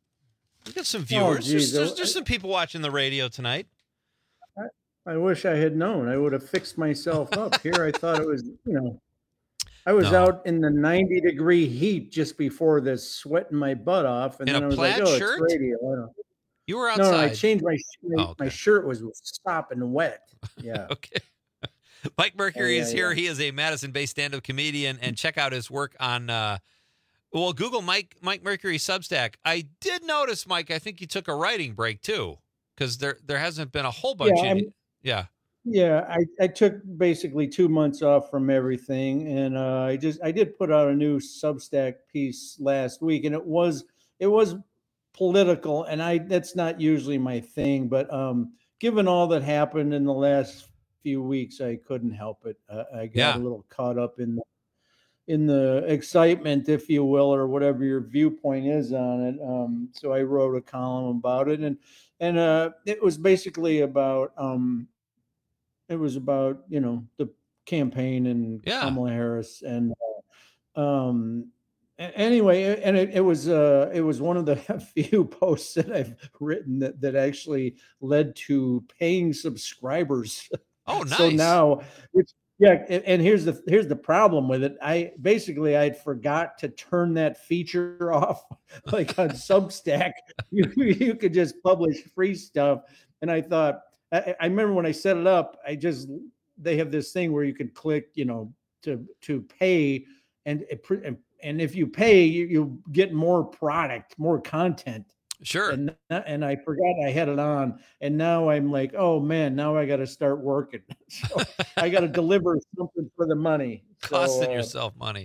We got some viewers. Oh, geez. there's, there's, there's some people watching the radio tonight. I, I wish I had known. I would have fixed myself up. Here I thought it was, you know, I was No. out in the ninety degree heat just before this, sweating my butt off. And In then a I was like, plaid oh, shirt? it's radio. I don't. You were No, no, I outside. changed my, my, Oh, okay. my shirt was sopping wet. Yeah. Okay. Mike Mercury Yeah, is yeah, here. yeah. He is a Madison-based stand-up comedian, and check out his work on. Uh, well, Google Mike Mike Mercury Substack. I did notice, Mike. I think you took a writing break too, because there there hasn't been a whole bunch. Yeah, in, I'm- yeah. Yeah, I, I took basically two months off from everything, and uh, I just I did put out a new Substack piece last week, and it was it was political, and I that's not usually my thing, but um, given all that happened in the last few weeks, I couldn't help it. Uh, I got Yeah. a little caught up in the in the excitement, if you will, or whatever your viewpoint is on it. Um, so I wrote a column about it, and and uh, it was basically about. Um, It was about, you know, the campaign and Yeah. Kamala Harris and uh, um a- anyway, and it, it was uh it was one of the few posts that I've written that that actually led to paying subscribers. Oh, nice. So now it's yeah, and, and here's the here's the problem with it. I basically I'd forgot to turn that feature off. Like on Substack, you you could just publish free stuff. And I thought I, I remember when I set it up, I just they have this thing where you can click, you know, to to pay, and it, pre- and, and if you pay, you, you get more product, more content. Sure. And and I forgot I had it on, and now I'm like, oh man, now I got to start working. So I got to deliver something for the money. So, Costing uh, yourself money.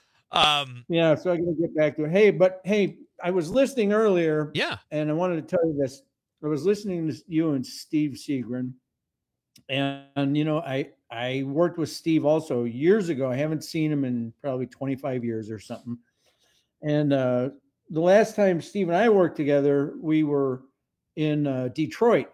Um, yeah, so I got to get back to it. Hey, but hey, I was listening earlier. Yeah. And I wanted to tell you this. I was listening to you and Steve Seagren, and, and you know, I I worked with Steve also years ago. I haven't seen him in probably twenty-five years or something. And uh, the last time Steve and I worked together, we were in uh, Detroit.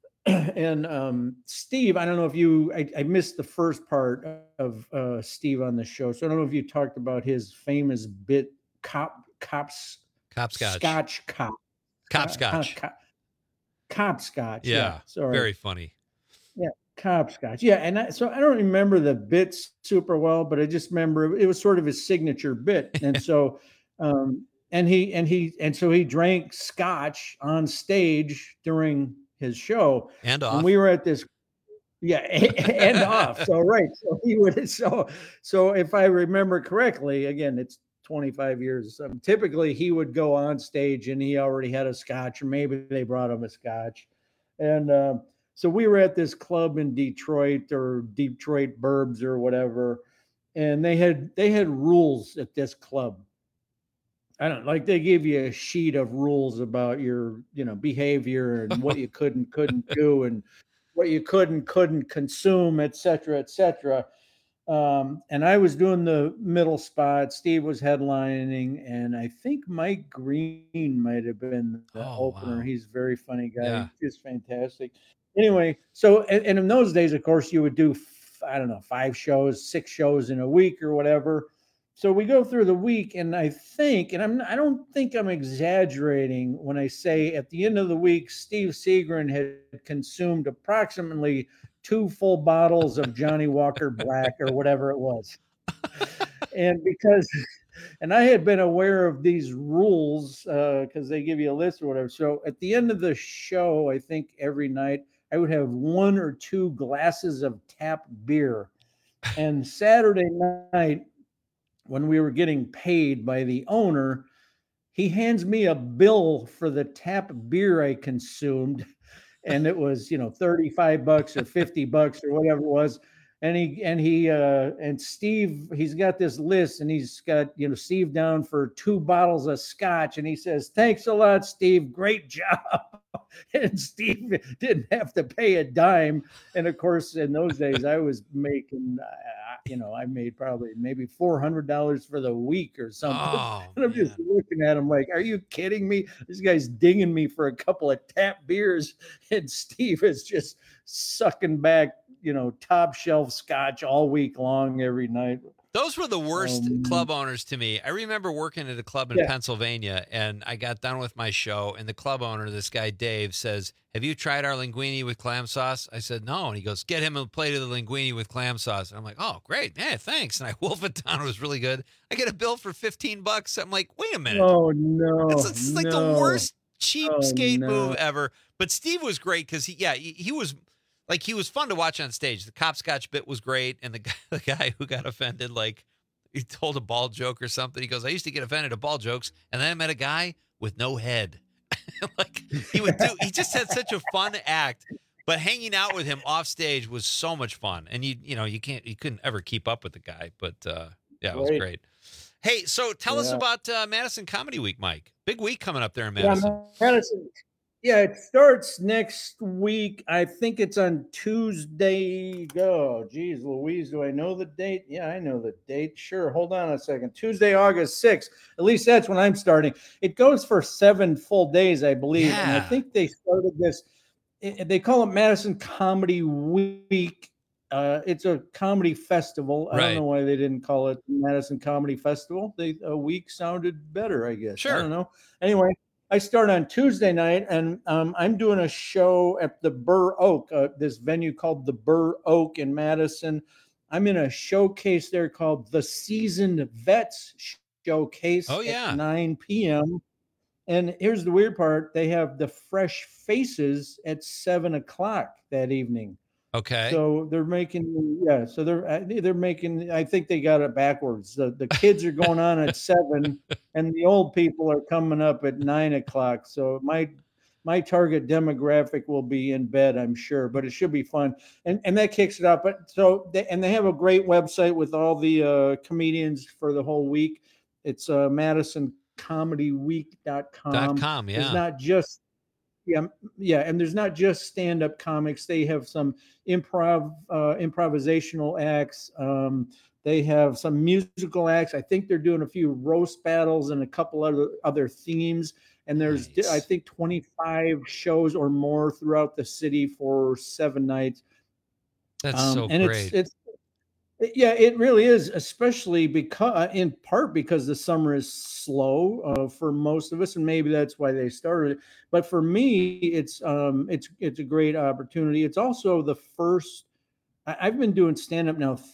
And um, Steve, I don't know if you, I, I missed the first part of uh, Steve on the show, so I don't know if you talked about his famous bit, cop, cops, Copscotch. Scotch cop, Copscotch. Uh, cop, Copscotch. Yeah. Yeah, sorry. Very funny. Yeah, Copscotch. Yeah, and I, so I don't remember the bits super well, but I just remember it was sort of his signature bit. And so, um, and he and he and so he drank scotch on stage during his show, And off. and we were at this. Yeah, and off. So right. So he would. So so if I remember correctly, again, it's twenty-five years. Um, typically, he would go on stage and he already had a scotch, or maybe they brought him a scotch. And uh, so we were at this club in Detroit, or Detroit Burbs or whatever, and they had they had rules at this club. I don't like they gave you a sheet of rules about your, you know, behavior and what you could and couldn't do, and what you could and couldn't consume, et cetera, et cetera. Um, and I was doing the middle spot. Steve was headlining, and I think Mike Green might have been the Oh, opener. wow. He's a very funny guy. Yeah. He's just fantastic. Anyway, so and, and in those days, of course, you would do f- I don't know five shows, six shows in a week or whatever. So we go through the week, and I think, and I'm I don't think I'm exaggerating when I say at the end of the week, Steve Seagren had consumed approximately two full bottles of Johnny Walker Black or whatever it was. And because, and I had been aware of these rules because they give you a list or whatever. So at the end of the show, I think every night I would have one or two glasses of tap beer. And Saturday night, when we were getting paid by the owner, he hands me a bill for the tap beer I consumed. And it was, you know, thirty-five bucks or fifty bucks or whatever it was. and he and he uh, and Steve, he's got this list, and he's got you know Steve down for two bottles of scotch, and he says, "Thanks a lot, Steve. Great job." And Steve didn't have to pay a dime. And of course, in those days, I was making, uh, you know, I made probably maybe four hundred dollars for the week or something. Oh, and I'm man. just looking at him like, are you kidding me? This guy's dinging me for a couple of tap beers. And Steve is just sucking back, you know, top shelf scotch all week long, every night. Those were the worst Um, club owners to me. I remember working at a club in Yeah. Pennsylvania, and I got done with my show, and the club owner, this guy Dave, says, "Have you tried our linguine with clam sauce?" I said, "No." And he goes, "Get him a plate of the linguine with clam sauce." And I'm like, "Oh, great. Yeah, thanks." And I wolf it down. It was really good. I get a bill for fifteen bucks. I'm like, wait a minute. Oh, no. It's, it's like the no. worst cheap Oh, skate no. move ever. But Steve was great because he, yeah, he, he was like, he was fun to watch on stage. The Copscotch bit was great. And the guy, the guy who got offended, like, he told a ball joke or something. He goes, "I used to get offended at ball jokes. And then I met a guy with no head." Like he would do, he just had such a fun act, but hanging out with him off stage was so much fun. And you, you know, you can't, you couldn't ever keep up with the guy, but uh, yeah, it was Right. great. Hey, so tell us Yeah. about uh, Madison Comedy Week, Mike. Big week coming up there in Yeah, Madison. Madison. Yeah, it starts next week. I think it's on Tuesday. Oh, geez, Louise, do I know the date? Yeah, I know the date. Sure. Hold on a second. Tuesday, August sixth. At least that's when I'm starting. It goes for seven full days, I believe. And I Yeah. think they started this. it- They call it Madison Comedy Week. Uh, it's a comedy festival. I Right. don't know why they didn't call it Madison Comedy Festival. They a week sounded better, I guess. Sure. I don't know. Anyway, I start on Tuesday night, and um, I'm doing a show at the Burr Oak, uh, this venue called the Burr Oak in Madison. I'm in a showcase there called the Seasoned Vets Showcase Oh, yeah. at nine p.m. And here's the weird part: they have the Fresh Faces at seven o'clock that evening. Okay. So they're making, yeah. So they're I think they're making. I think they got it backwards. The the kids are going on at seven, and the old people are coming up at nine o'clock. So my my target demographic will be in bed, I'm sure, but it should be fun. And and that kicks it off. But so they, and they have a great website with all the uh, comedians for the whole week. It's uh, madison comedy week dot com. Dot com, yeah. It's not just yeah, yeah, and there's not just stand-up comics. They have some improv, uh, improvisational acts. Um, they have some musical acts. I think they're doing a few roast battles and a couple other other themes. And there's, Nice. I think, twenty-five shows or more throughout the city for seven nights. That's Um, so and great. it's it's yeah, it really is, especially because in part because the summer is slow uh, for most of us, and maybe that's why they started it. But for me, it's um, it's it's a great opportunity. It's also the first. I, I've been doing stand up now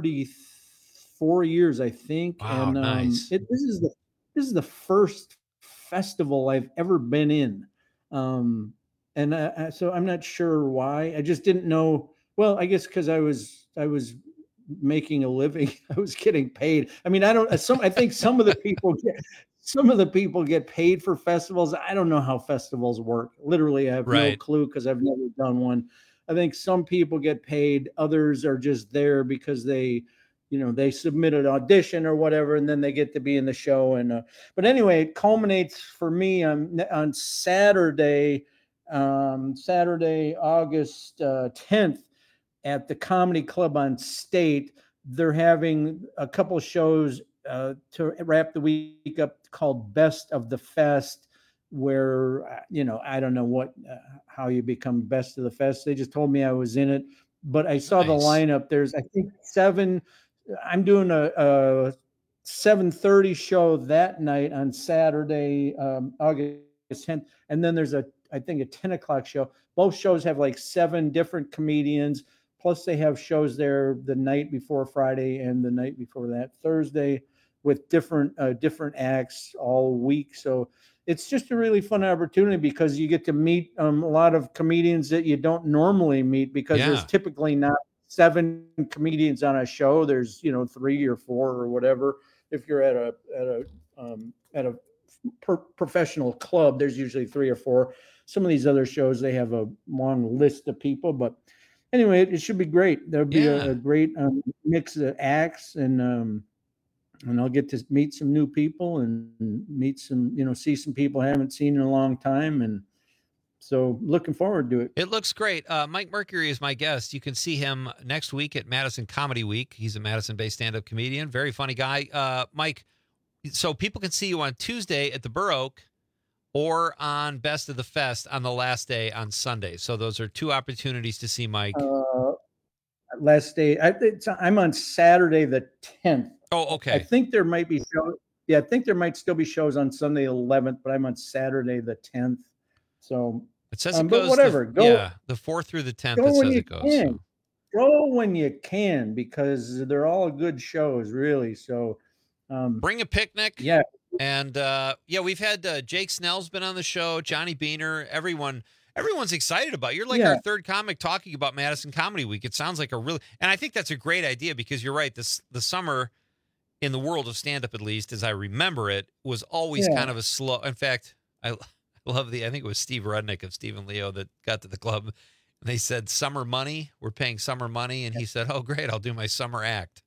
thirty-four years, I think, Wow, and um, nice. it, this is the this is the first festival I've ever been in, um, and uh, uh, so I'm not sure why. I just didn't know. Well, I guess because I was I was making a living. I was getting paid. I mean, I don't some I think some of the people get some of the people get paid for festivals. I don't know how festivals work. Literally, I have no Right. clue because I've never done one. I think some people get paid, others are just there because they, you know, they submit an audition or whatever, and then they get to be in the show. And uh, but anyway, it culminates for me on on Saturday, um, Saturday, August uh, tenth at the Comedy Club on State. They're having a couple of shows uh, to wrap the week up called Best of the Fest, where, uh, you know, I don't know what, uh, how you become Best of the Fest. They just told me I was in it, but I saw the Nice. lineup. There's, I think, seven, I'm doing a, a seven thirty show that night on Saturday, um, August tenth. And then there's a, I think, a ten o'clock show. Both shows have like seven different comedians. Plus, they have shows there the night before Friday and the night before that Thursday, with different uh, different acts all week. So it's just a really fun opportunity because you get to meet um, a lot of comedians that you don't normally meet, because Yeah. there's typically not seven comedians on a show. There's, you know, three or four or whatever. If you're at a at a um, at a per- professional club, there's usually three or four. Some of these other shows, they have a long list of people, but anyway, it, it should be great. There'll be Yeah. a, a great um, mix of acts, and um, and I'll get to meet some new people and meet some, you know, see some people I haven't seen in a long time, and so looking forward to it. It looks great. Uh, Mike Mercury is my guest. You can see him next week at Madison Comedy Week. He's a Madison-based stand-up comedian, very funny guy. Uh, Mike, so people can see you on Tuesday at the Burr Oak or on Best of the Fest on the last day on Sunday. So those are two opportunities to see Mike. Uh, last day, I, it's, I'm on Saturday the tenth. Oh, okay. I think there might be shows. Yeah, I think there might still be shows on Sunday eleventh, but I'm on Saturday the tenth. So It says um, it but goes whatever. The, Go, yeah, the fourth through the tenth. go It when says you it goes. can. so. Go when you can, because they're all good shows, really. So um, Bring a picnic. Yeah. And uh, yeah, we've had uh, Jake Snell's been on the show, Johnny Beaner, everyone. Everyone's excited about it. You're like Yeah. our third comic talking about Madison Comedy Week. It sounds like a really, and I think that's a great idea because you're right. This the summer in the world of stand-up, at least as I remember it, was always Yeah. kind of a slow. In fact, I love the. I think it was Steve Rudnick of Steve and Leo that got to the club, and they said summer money. We're paying summer money, and he said, "Oh, great, I'll do my summer act."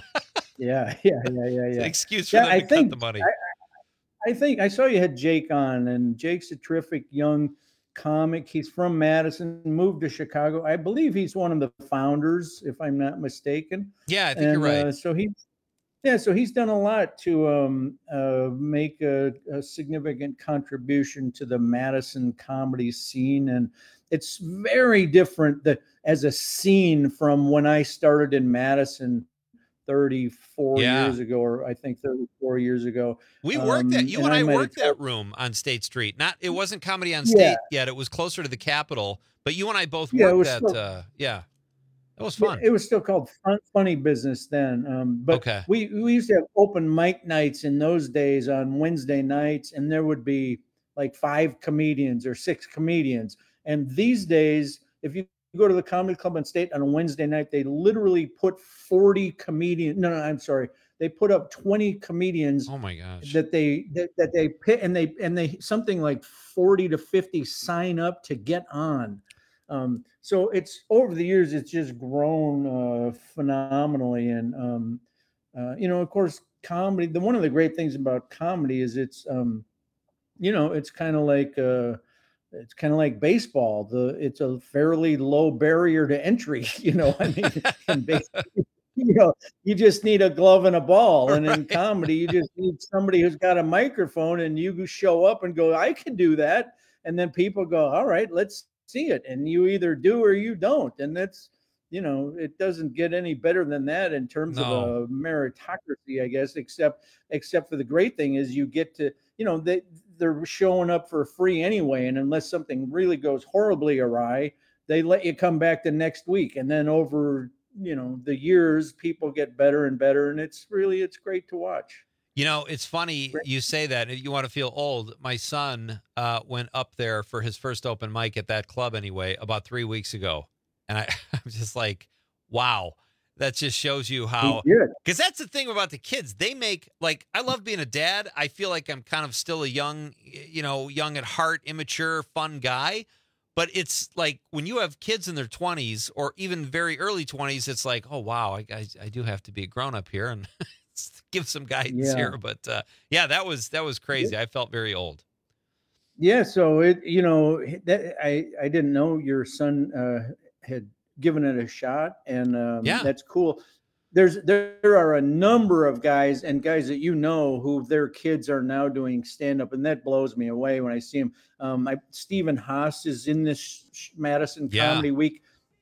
Yeah, yeah, yeah, yeah, yeah. It's an excuse for yeah, them I to think, cut the money. I, I think I saw you had Jake on, and Jake's a terrific young comic. He's from Madison, moved to Chicago. I believe he's one of the founders, if I'm not mistaken. Yeah, I think and, you're right. Uh, so he, yeah, so he's done a lot to um, uh, make a, a significant contribution to the Madison comedy scene, and it's very different that as a scene from when I started in Madison thirty-four Yeah. years ago, or I think thirty-four years ago. We worked that. Um, You and I, might have worked told- that room on State Street. Not it wasn't Comedy on Yeah. State yet. It was closer to the Capitol. But you and I both Yeah, it worked was that. still- uh, yeah, it was Yeah, fun. It was still called fun, Funny Business then. Um, but Okay. we, we used to have open mic nights in those days on Wednesday nights, and there would be like five comedians or six comedians. And these days, if you go to the Comedy Club on State on a Wednesday night, they literally put forty comedians. No, no, I'm sorry. They put up twenty comedians Oh my gosh. that they that, that they pit and they and they something like forty to fifty sign up to get on. Um, so it's over the years, it's just grown uh, phenomenally. And um, uh, you know, of course, comedy. The one of the great things about comedy is it's um, you know, it's kind of like uh, it's kind of like baseball. The it's a fairly low barrier to entry. You know, I mean, in baseball, you know, you just need a glove and a ball. And in comedy, you just need somebody who's got a microphone, and you show up and go, I can do that. And then people go, all right, let's see it. And you either do or you don't. And that's, you know, it doesn't get any better than that in terms No. of a meritocracy, I guess, except, except for the great thing is you get to, you know, they, they're showing up for free anyway. And unless something really goes horribly awry, they let you come back the next week. And then over, you know, the years, people get better and better. And it's really, it's great to watch. You know, it's funny you say that. You want to feel old. My son uh, went up there for his first open mic at that club anyway about three weeks ago. And I, I'm just like, wow, that just shows you how, because that's the thing about the kids. They make, like, I love being a dad. I feel like I'm kind of still a young, you know, young at heart, immature, fun guy. But it's like when you have kids in their twenties or even very early twenties, it's like, oh, wow, I, I, I do have to be a grown up here and give some guidance Yeah. here. But uh, yeah, that was that was crazy. I felt very old. Yeah, so it, you know, that I I didn't know your son uh, had given it a shot, and um, Yeah. that's cool. There's there are a number of guys and guys that you know who their kids are now doing stand up, and that blows me away when I see them. Um, I, Stephen Haas is in this sh- Madison Yeah. Comedy Week.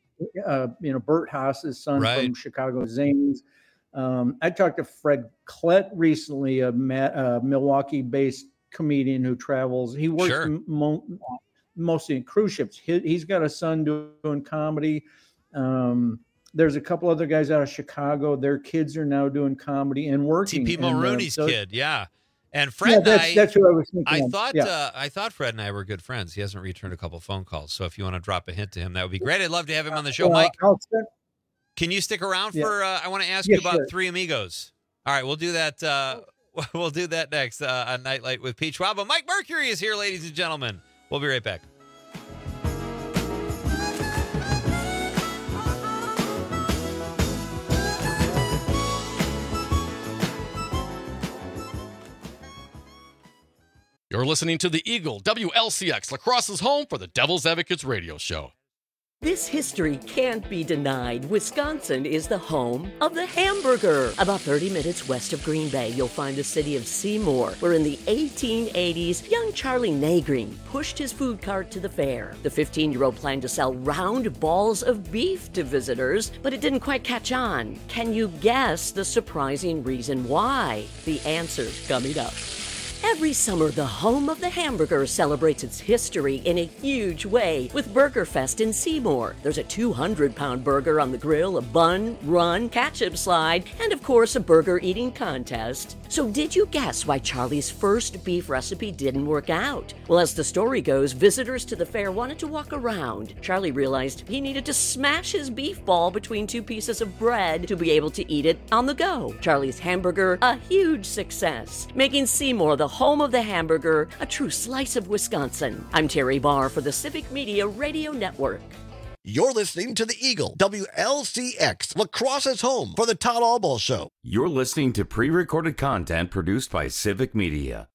Uh, you know, Bert Haas's son Right. from Chicago Zings. Um, I talked to Fred Klett recently, a Ma- uh, Milwaukee-based comedian who travels. He works Sure. m- mo- mostly in cruise ships. He, he's got a son doing comedy. Um, there's a couple other guys out of Chicago. Their kids are now doing comedy and working. T P And, uh, Mulrooney's so- kid, yeah. And Fred Yeah, and that's, I, that's what I was thinking. I of. thought Yeah. uh, I thought Fred and I were good friends. He hasn't returned a couple phone calls, so if you want to drop a hint to him, that would be great. I'd love to have him on the show, Uh, Mike. I'll send- Can you stick around Yeah. for? Uh, I want to ask Yeah, you about sure. Three Amigos. All right, we'll do that. Uh, we'll do that next uh, on Nightlight with Pete Schwab. Mike Mercury is here, ladies and gentlemen. We'll be right back. You're listening to the Eagle, W L C X, La Crosse's home for the Devil's Advocates radio show. This history can't be denied. Wisconsin is the home of the hamburger. About thirty minutes west of Green Bay, you'll find the city of Seymour, where in the eighteen eighties, young Charlie Nagreen pushed his food cart to the fair. The fifteen-year-old planned to sell round balls of beef to visitors, but it didn't quite catch on. Can you guess the surprising reason why? The answer's coming up. Every summer, the home of the hamburger celebrates its history in a huge way with Burger Fest in Seymour. There's a two hundred pound burger on the grill, a bun, run, ketchup slide, and of course, a burger eating contest. So did you guess why Charlie's first beef recipe didn't work out? Well, as the story goes, visitors to the fair wanted to walk around. Charlie realized he needed to smash his beef ball between two pieces of bread to be able to eat it on the go. Charlie's hamburger, a huge success, making Seymour the home of the hamburger, a true slice of Wisconsin. I'm Terry Barr for the Civic Media Radio Network. You're listening to the Eagle, W L C X, La Crosse's home for the Todd Albaugh Show. You're listening to pre-recorded content produced by Civic Media.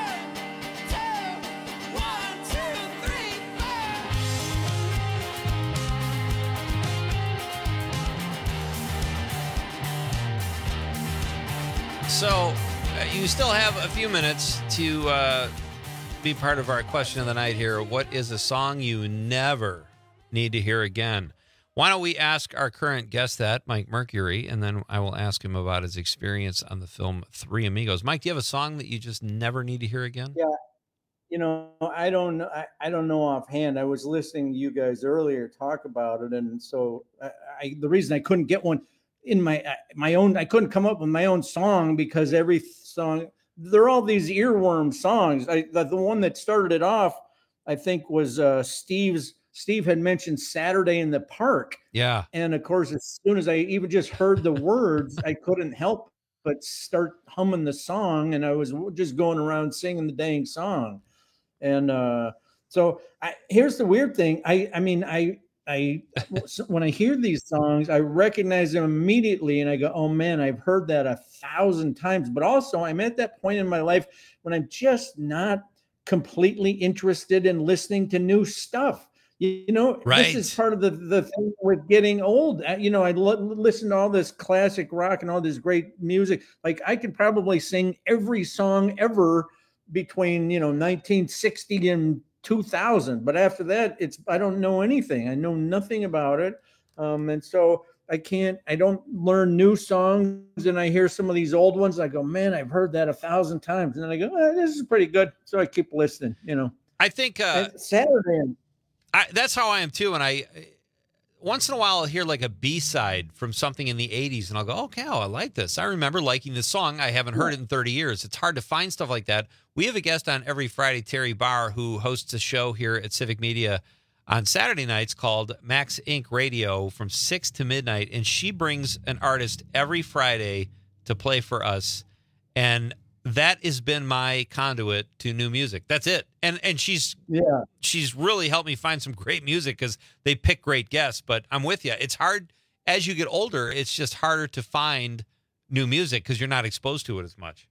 So, uh, you still have a few minutes to uh, be part of our question of the night here. What is a song you never need to hear again? Why don't we ask our current guest that, Mike Mercury, and then I will ask him about his experience on the film Three Amigos. Mike, do you have a song that you just never need to hear again? Yeah, you know, I don't know. I, I don't know offhand. I was listening to you guys earlier talk about it, and so I, I the reason I couldn't get one in my my own, I couldn't come up with my own song because every song, they're all these earworm songs. I the, the one that started it off, I think, was uh, Steve's. Steve had mentioned Saturday in the Park. Yeah. And of course, as soon as I even just heard the words, I couldn't help but start humming the song. And I was just going around singing the dang song. And uh, so I, here's the weird thing. I, I mean, I, I, when I hear these songs, I recognize them immediately and I go, oh man, I've heard that a thousand times. But also I'm at that point in my life when I'm just not completely interested in listening to new stuff. You know, right. This is part of the, the thing with getting old. You know, I l- listen to all this classic rock and all this great music. Like I could probably sing every song ever between, you know, nineteen sixty and two thousand. But after that, it's, I don't know anything. I know nothing about it. Um, and so I can't, I don't learn new songs. And I hear some of these old ones. I go, man, I've heard that a thousand times. And then I go, oh, this is pretty good. So I keep listening, you know. I think uh, Saturday. I, that's how I am too. And I, once in a while, I'll hear like a B-side from something in the eighties and I'll go, okay, oh, I like this. I remember liking this song. I haven't heard it in thirty years. It's hard to find stuff like that. We have a guest on every Friday, Terry Barr, who hosts a show here at Civic Media on Saturday nights called Max Incorporated. Radio from six to midnight. And she brings an artist every Friday to play for us. And that has been my conduit to new music. That's it. And and she's yeah she's really helped me find some great music because they pick great guests. But I'm with you. It's hard as you get older. It's just harder to find new music because you're not exposed to it as much.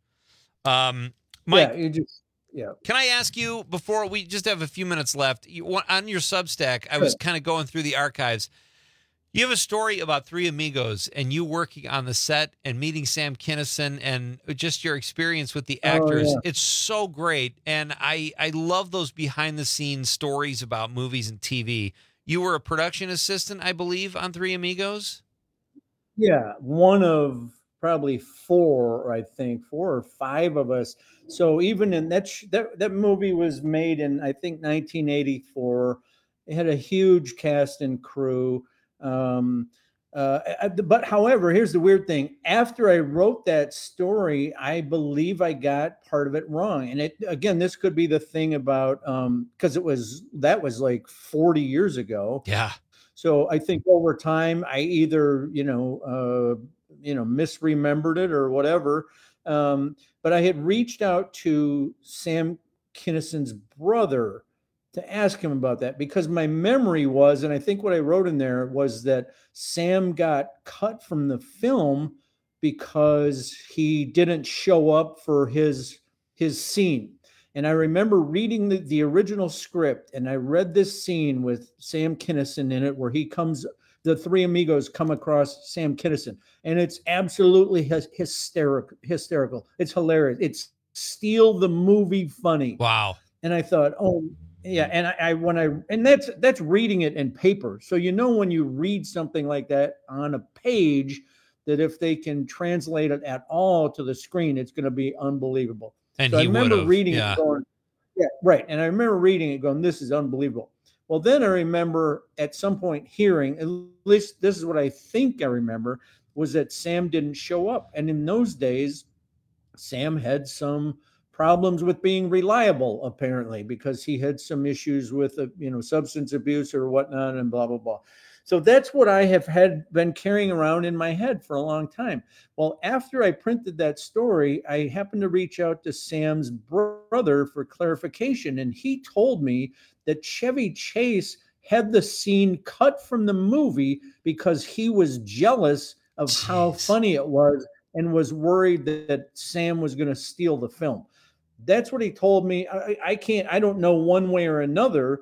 Um, Mike, yeah, you just yeah. Can I ask you before we just have a few minutes left? You, on your Substack, I was kind of going through the archives. You have a story about Three Amigos and you working on the set and meeting Sam Kinison and just your experience with the actors. Oh, yeah. It's so great. And I, I love those behind the scenes stories about movies and T V. You were a production assistant, I believe, on Three Amigos? Yeah, one of probably four, I think, four or five of us. So even in that, sh- that, that movie was made in, I think, nineteen eighty-four. It had a huge cast and crew. Um, uh, but however, here's the weird thing. After I wrote that story, I believe I got part of it wrong. And it, again, this could be the thing about, um, cause it was, that was like forty years ago. Yeah. So I think over time I either, you know, uh, you know, misremembered it or whatever. Um, but I had reached out to Sam Kinison's brother to ask him about that because my memory was, and I think what I wrote in there was that Sam got cut from the film because he didn't show up for his, his scene. And I remember reading the, the original script, and I read this scene with Sam Kinison in it where he comes, the three amigos come across Sam Kinison, and it's absolutely hysterical. Hysterical. It's hilarious. It's steal the movie funny. Wow. And I thought, oh, yeah. And I, I when I and that's that's reading it in paper. So you know when you read something like that on a page, that if they can translate it at all to the screen, it's going to be unbelievable. And so he I remember would've, reading yeah. it going, yeah, right. And I remember reading it going, this is unbelievable. Well, then I remember at some point hearing, at least this is what I think I remember, was that Sam didn't show up. And in those days, Sam had some problems with being reliable, apparently, because he had some issues with, uh, you know, substance abuse or whatnot and blah, blah, blah. So that's what I have had been carrying around in my head for a long time. Well, after I printed that story, I happened to reach out to Sam's brother for clarification. And he told me that Chevy Chase had the scene cut from the movie because he was jealous of Jeez. how funny it was and was worried that, that Sam was going to steal the film. That's what he told me. I, I can't, I don't know one way or another.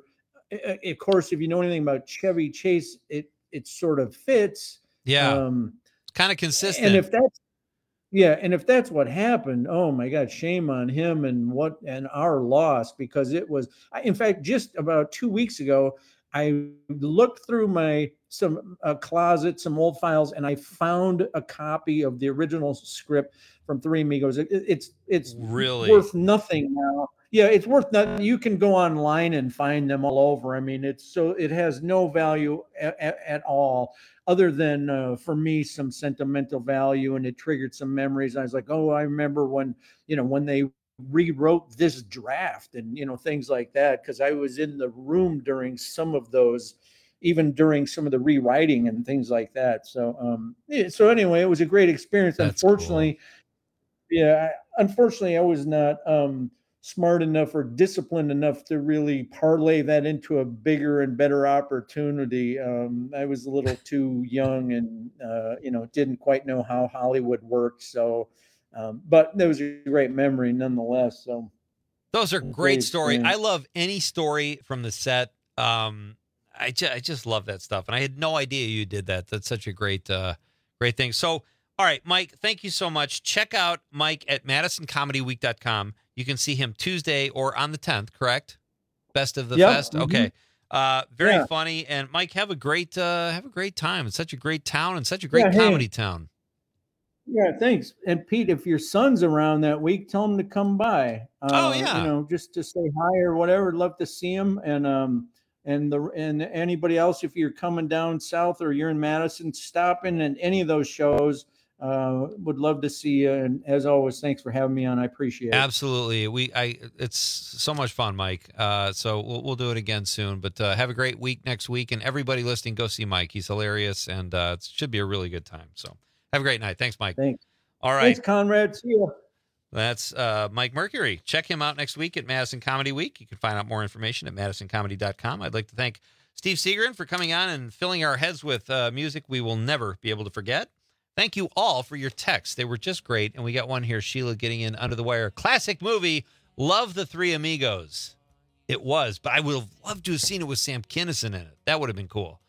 Of course, if you know anything about Chevy Chase, it it sort of fits. Yeah, um, kind of consistent. And if that's yeah, and if that's what happened, oh my God, shame on him and what and our loss, because it was. In fact, just about two weeks ago, I looked through my some uh, closet, some old files, and I found a copy of the original script from Three Amigos. It, it's it's really worth nothing now. Yeah, it's worth nothing. You can go online and find them all over. I mean, it's so it has no value a, a, at all, other than uh, for me some sentimental value, and it triggered some memories. I was like, oh, I remember when you know when they rewrote this draft and you know things like that, because I was in the room during some of those, even during some of the rewriting and things like that. So, um, yeah, so anyway, it was a great experience. That's unfortunately, cool. yeah, unfortunately, I was not. Um, smart enough or disciplined enough to really parlay that into a bigger and better opportunity. Um, I was a little too young and, uh, you know, didn't quite know how Hollywood worked. So, um, but that was a great memory nonetheless. So those are great stories. I love any story from the set. Um, I, ju- I just love that stuff. And I had no idea you did that. That's such a great, uh, great thing. So, all right, Mike, thank you so much. Check out Mike at madison comedy week dot com. You can see him Tuesday or on the tenth, correct? Best of the yep. Fest. Mm-hmm. Okay. Uh, very yeah. funny. And Mike, have a great uh, have a great time. It's such a great town and such a great yeah, comedy hey. town. Yeah, thanks. And Pete, if your son's around that week, tell him to come by. Uh, oh yeah. You know, just to say hi or whatever. Love to see him. And um and the and anybody else, if you're coming down south or you're in Madison, stop in at any of those shows. Uh, would love to see you. And as always, thanks for having me on. I appreciate it. Absolutely. We, I, it's so much fun, Mike. Uh, so we'll, we'll do it again soon, but, uh, have a great week next week, and everybody listening, go see Mike. He's hilarious, and, uh, it should be a really good time. So have a great night. Thanks, Mike. Thanks. All right. Thanks, Conrad. See you. That's, uh, Mike Mercury. Check him out next week at Madison Comedy Week. You can find out more information at madison comedy dot com. I'd like to thank Steve Seagren for coming on and filling our heads with, uh, music we will never be able to forget. Thank you all for your texts. They were just great. And we got one here, Sheila getting in under the wire. Classic movie, love the Three Amigos. It was, but I would have loved to have seen it with Sam Kinison in it. That would have been cool.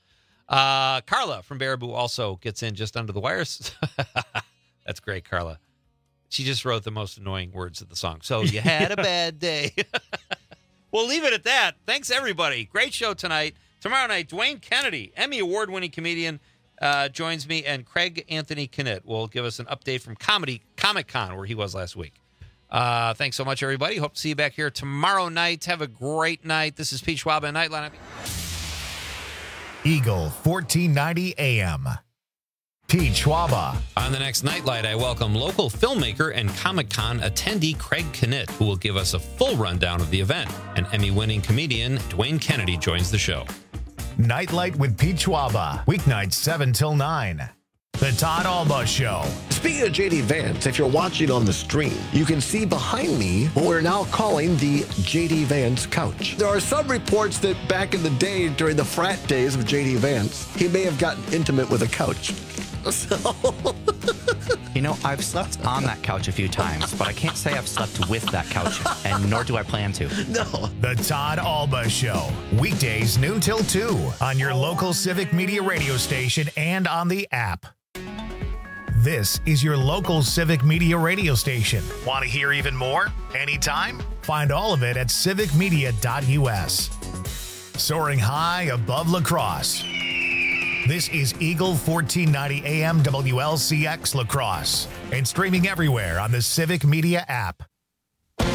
Uh, Carla from Baraboo also gets in just under the wires. That's great, Carla. She just wrote the most annoying words of the song. So you had a bad day. We'll leave it at that. Thanks, everybody. Great show tonight. Tomorrow night, Dwayne Kennedy, Emmy award-winning comedian, Uh, joins me, and Craig Anthony Knitt will give us an update from Comedy Comic-Con, where he was last week. Uh, thanks so much, everybody. Hope to see you back here tomorrow night. Have a great night. This is Pete Schwab and Nightline. Eagle fourteen ninety A M. Pete Schwaba. On the next Nightlight, I welcome local filmmaker and Comic-Con attendee Craig Knitt, who will give us a full rundown of the event. And Emmy-winning comedian Dwayne Kennedy joins the show. Nightlight with Pete Schwaba. Weeknights seven till nine. The Todd Alba Show. Speaking of J D Vance, if you're watching on the stream, you can see behind me what we're now calling the J D Vance couch. There are some reports that back in the day, during the frat days of J D Vance, he may have gotten intimate with a couch. So You know, I've slept on that couch a few times, but I can't say I've slept with that couch, and nor do I plan to. No. The Todd Alba Show. Weekdays noon till two on your local Civic Media radio station and on the app. This is your local Civic Media radio station. Want to hear even more? Anytime? Find all of it at civic media dot u s. Soaring high above La Crosse. This is Eagle fourteen ninety A M W L C X La Crosse and streaming everywhere on the Civic Media app.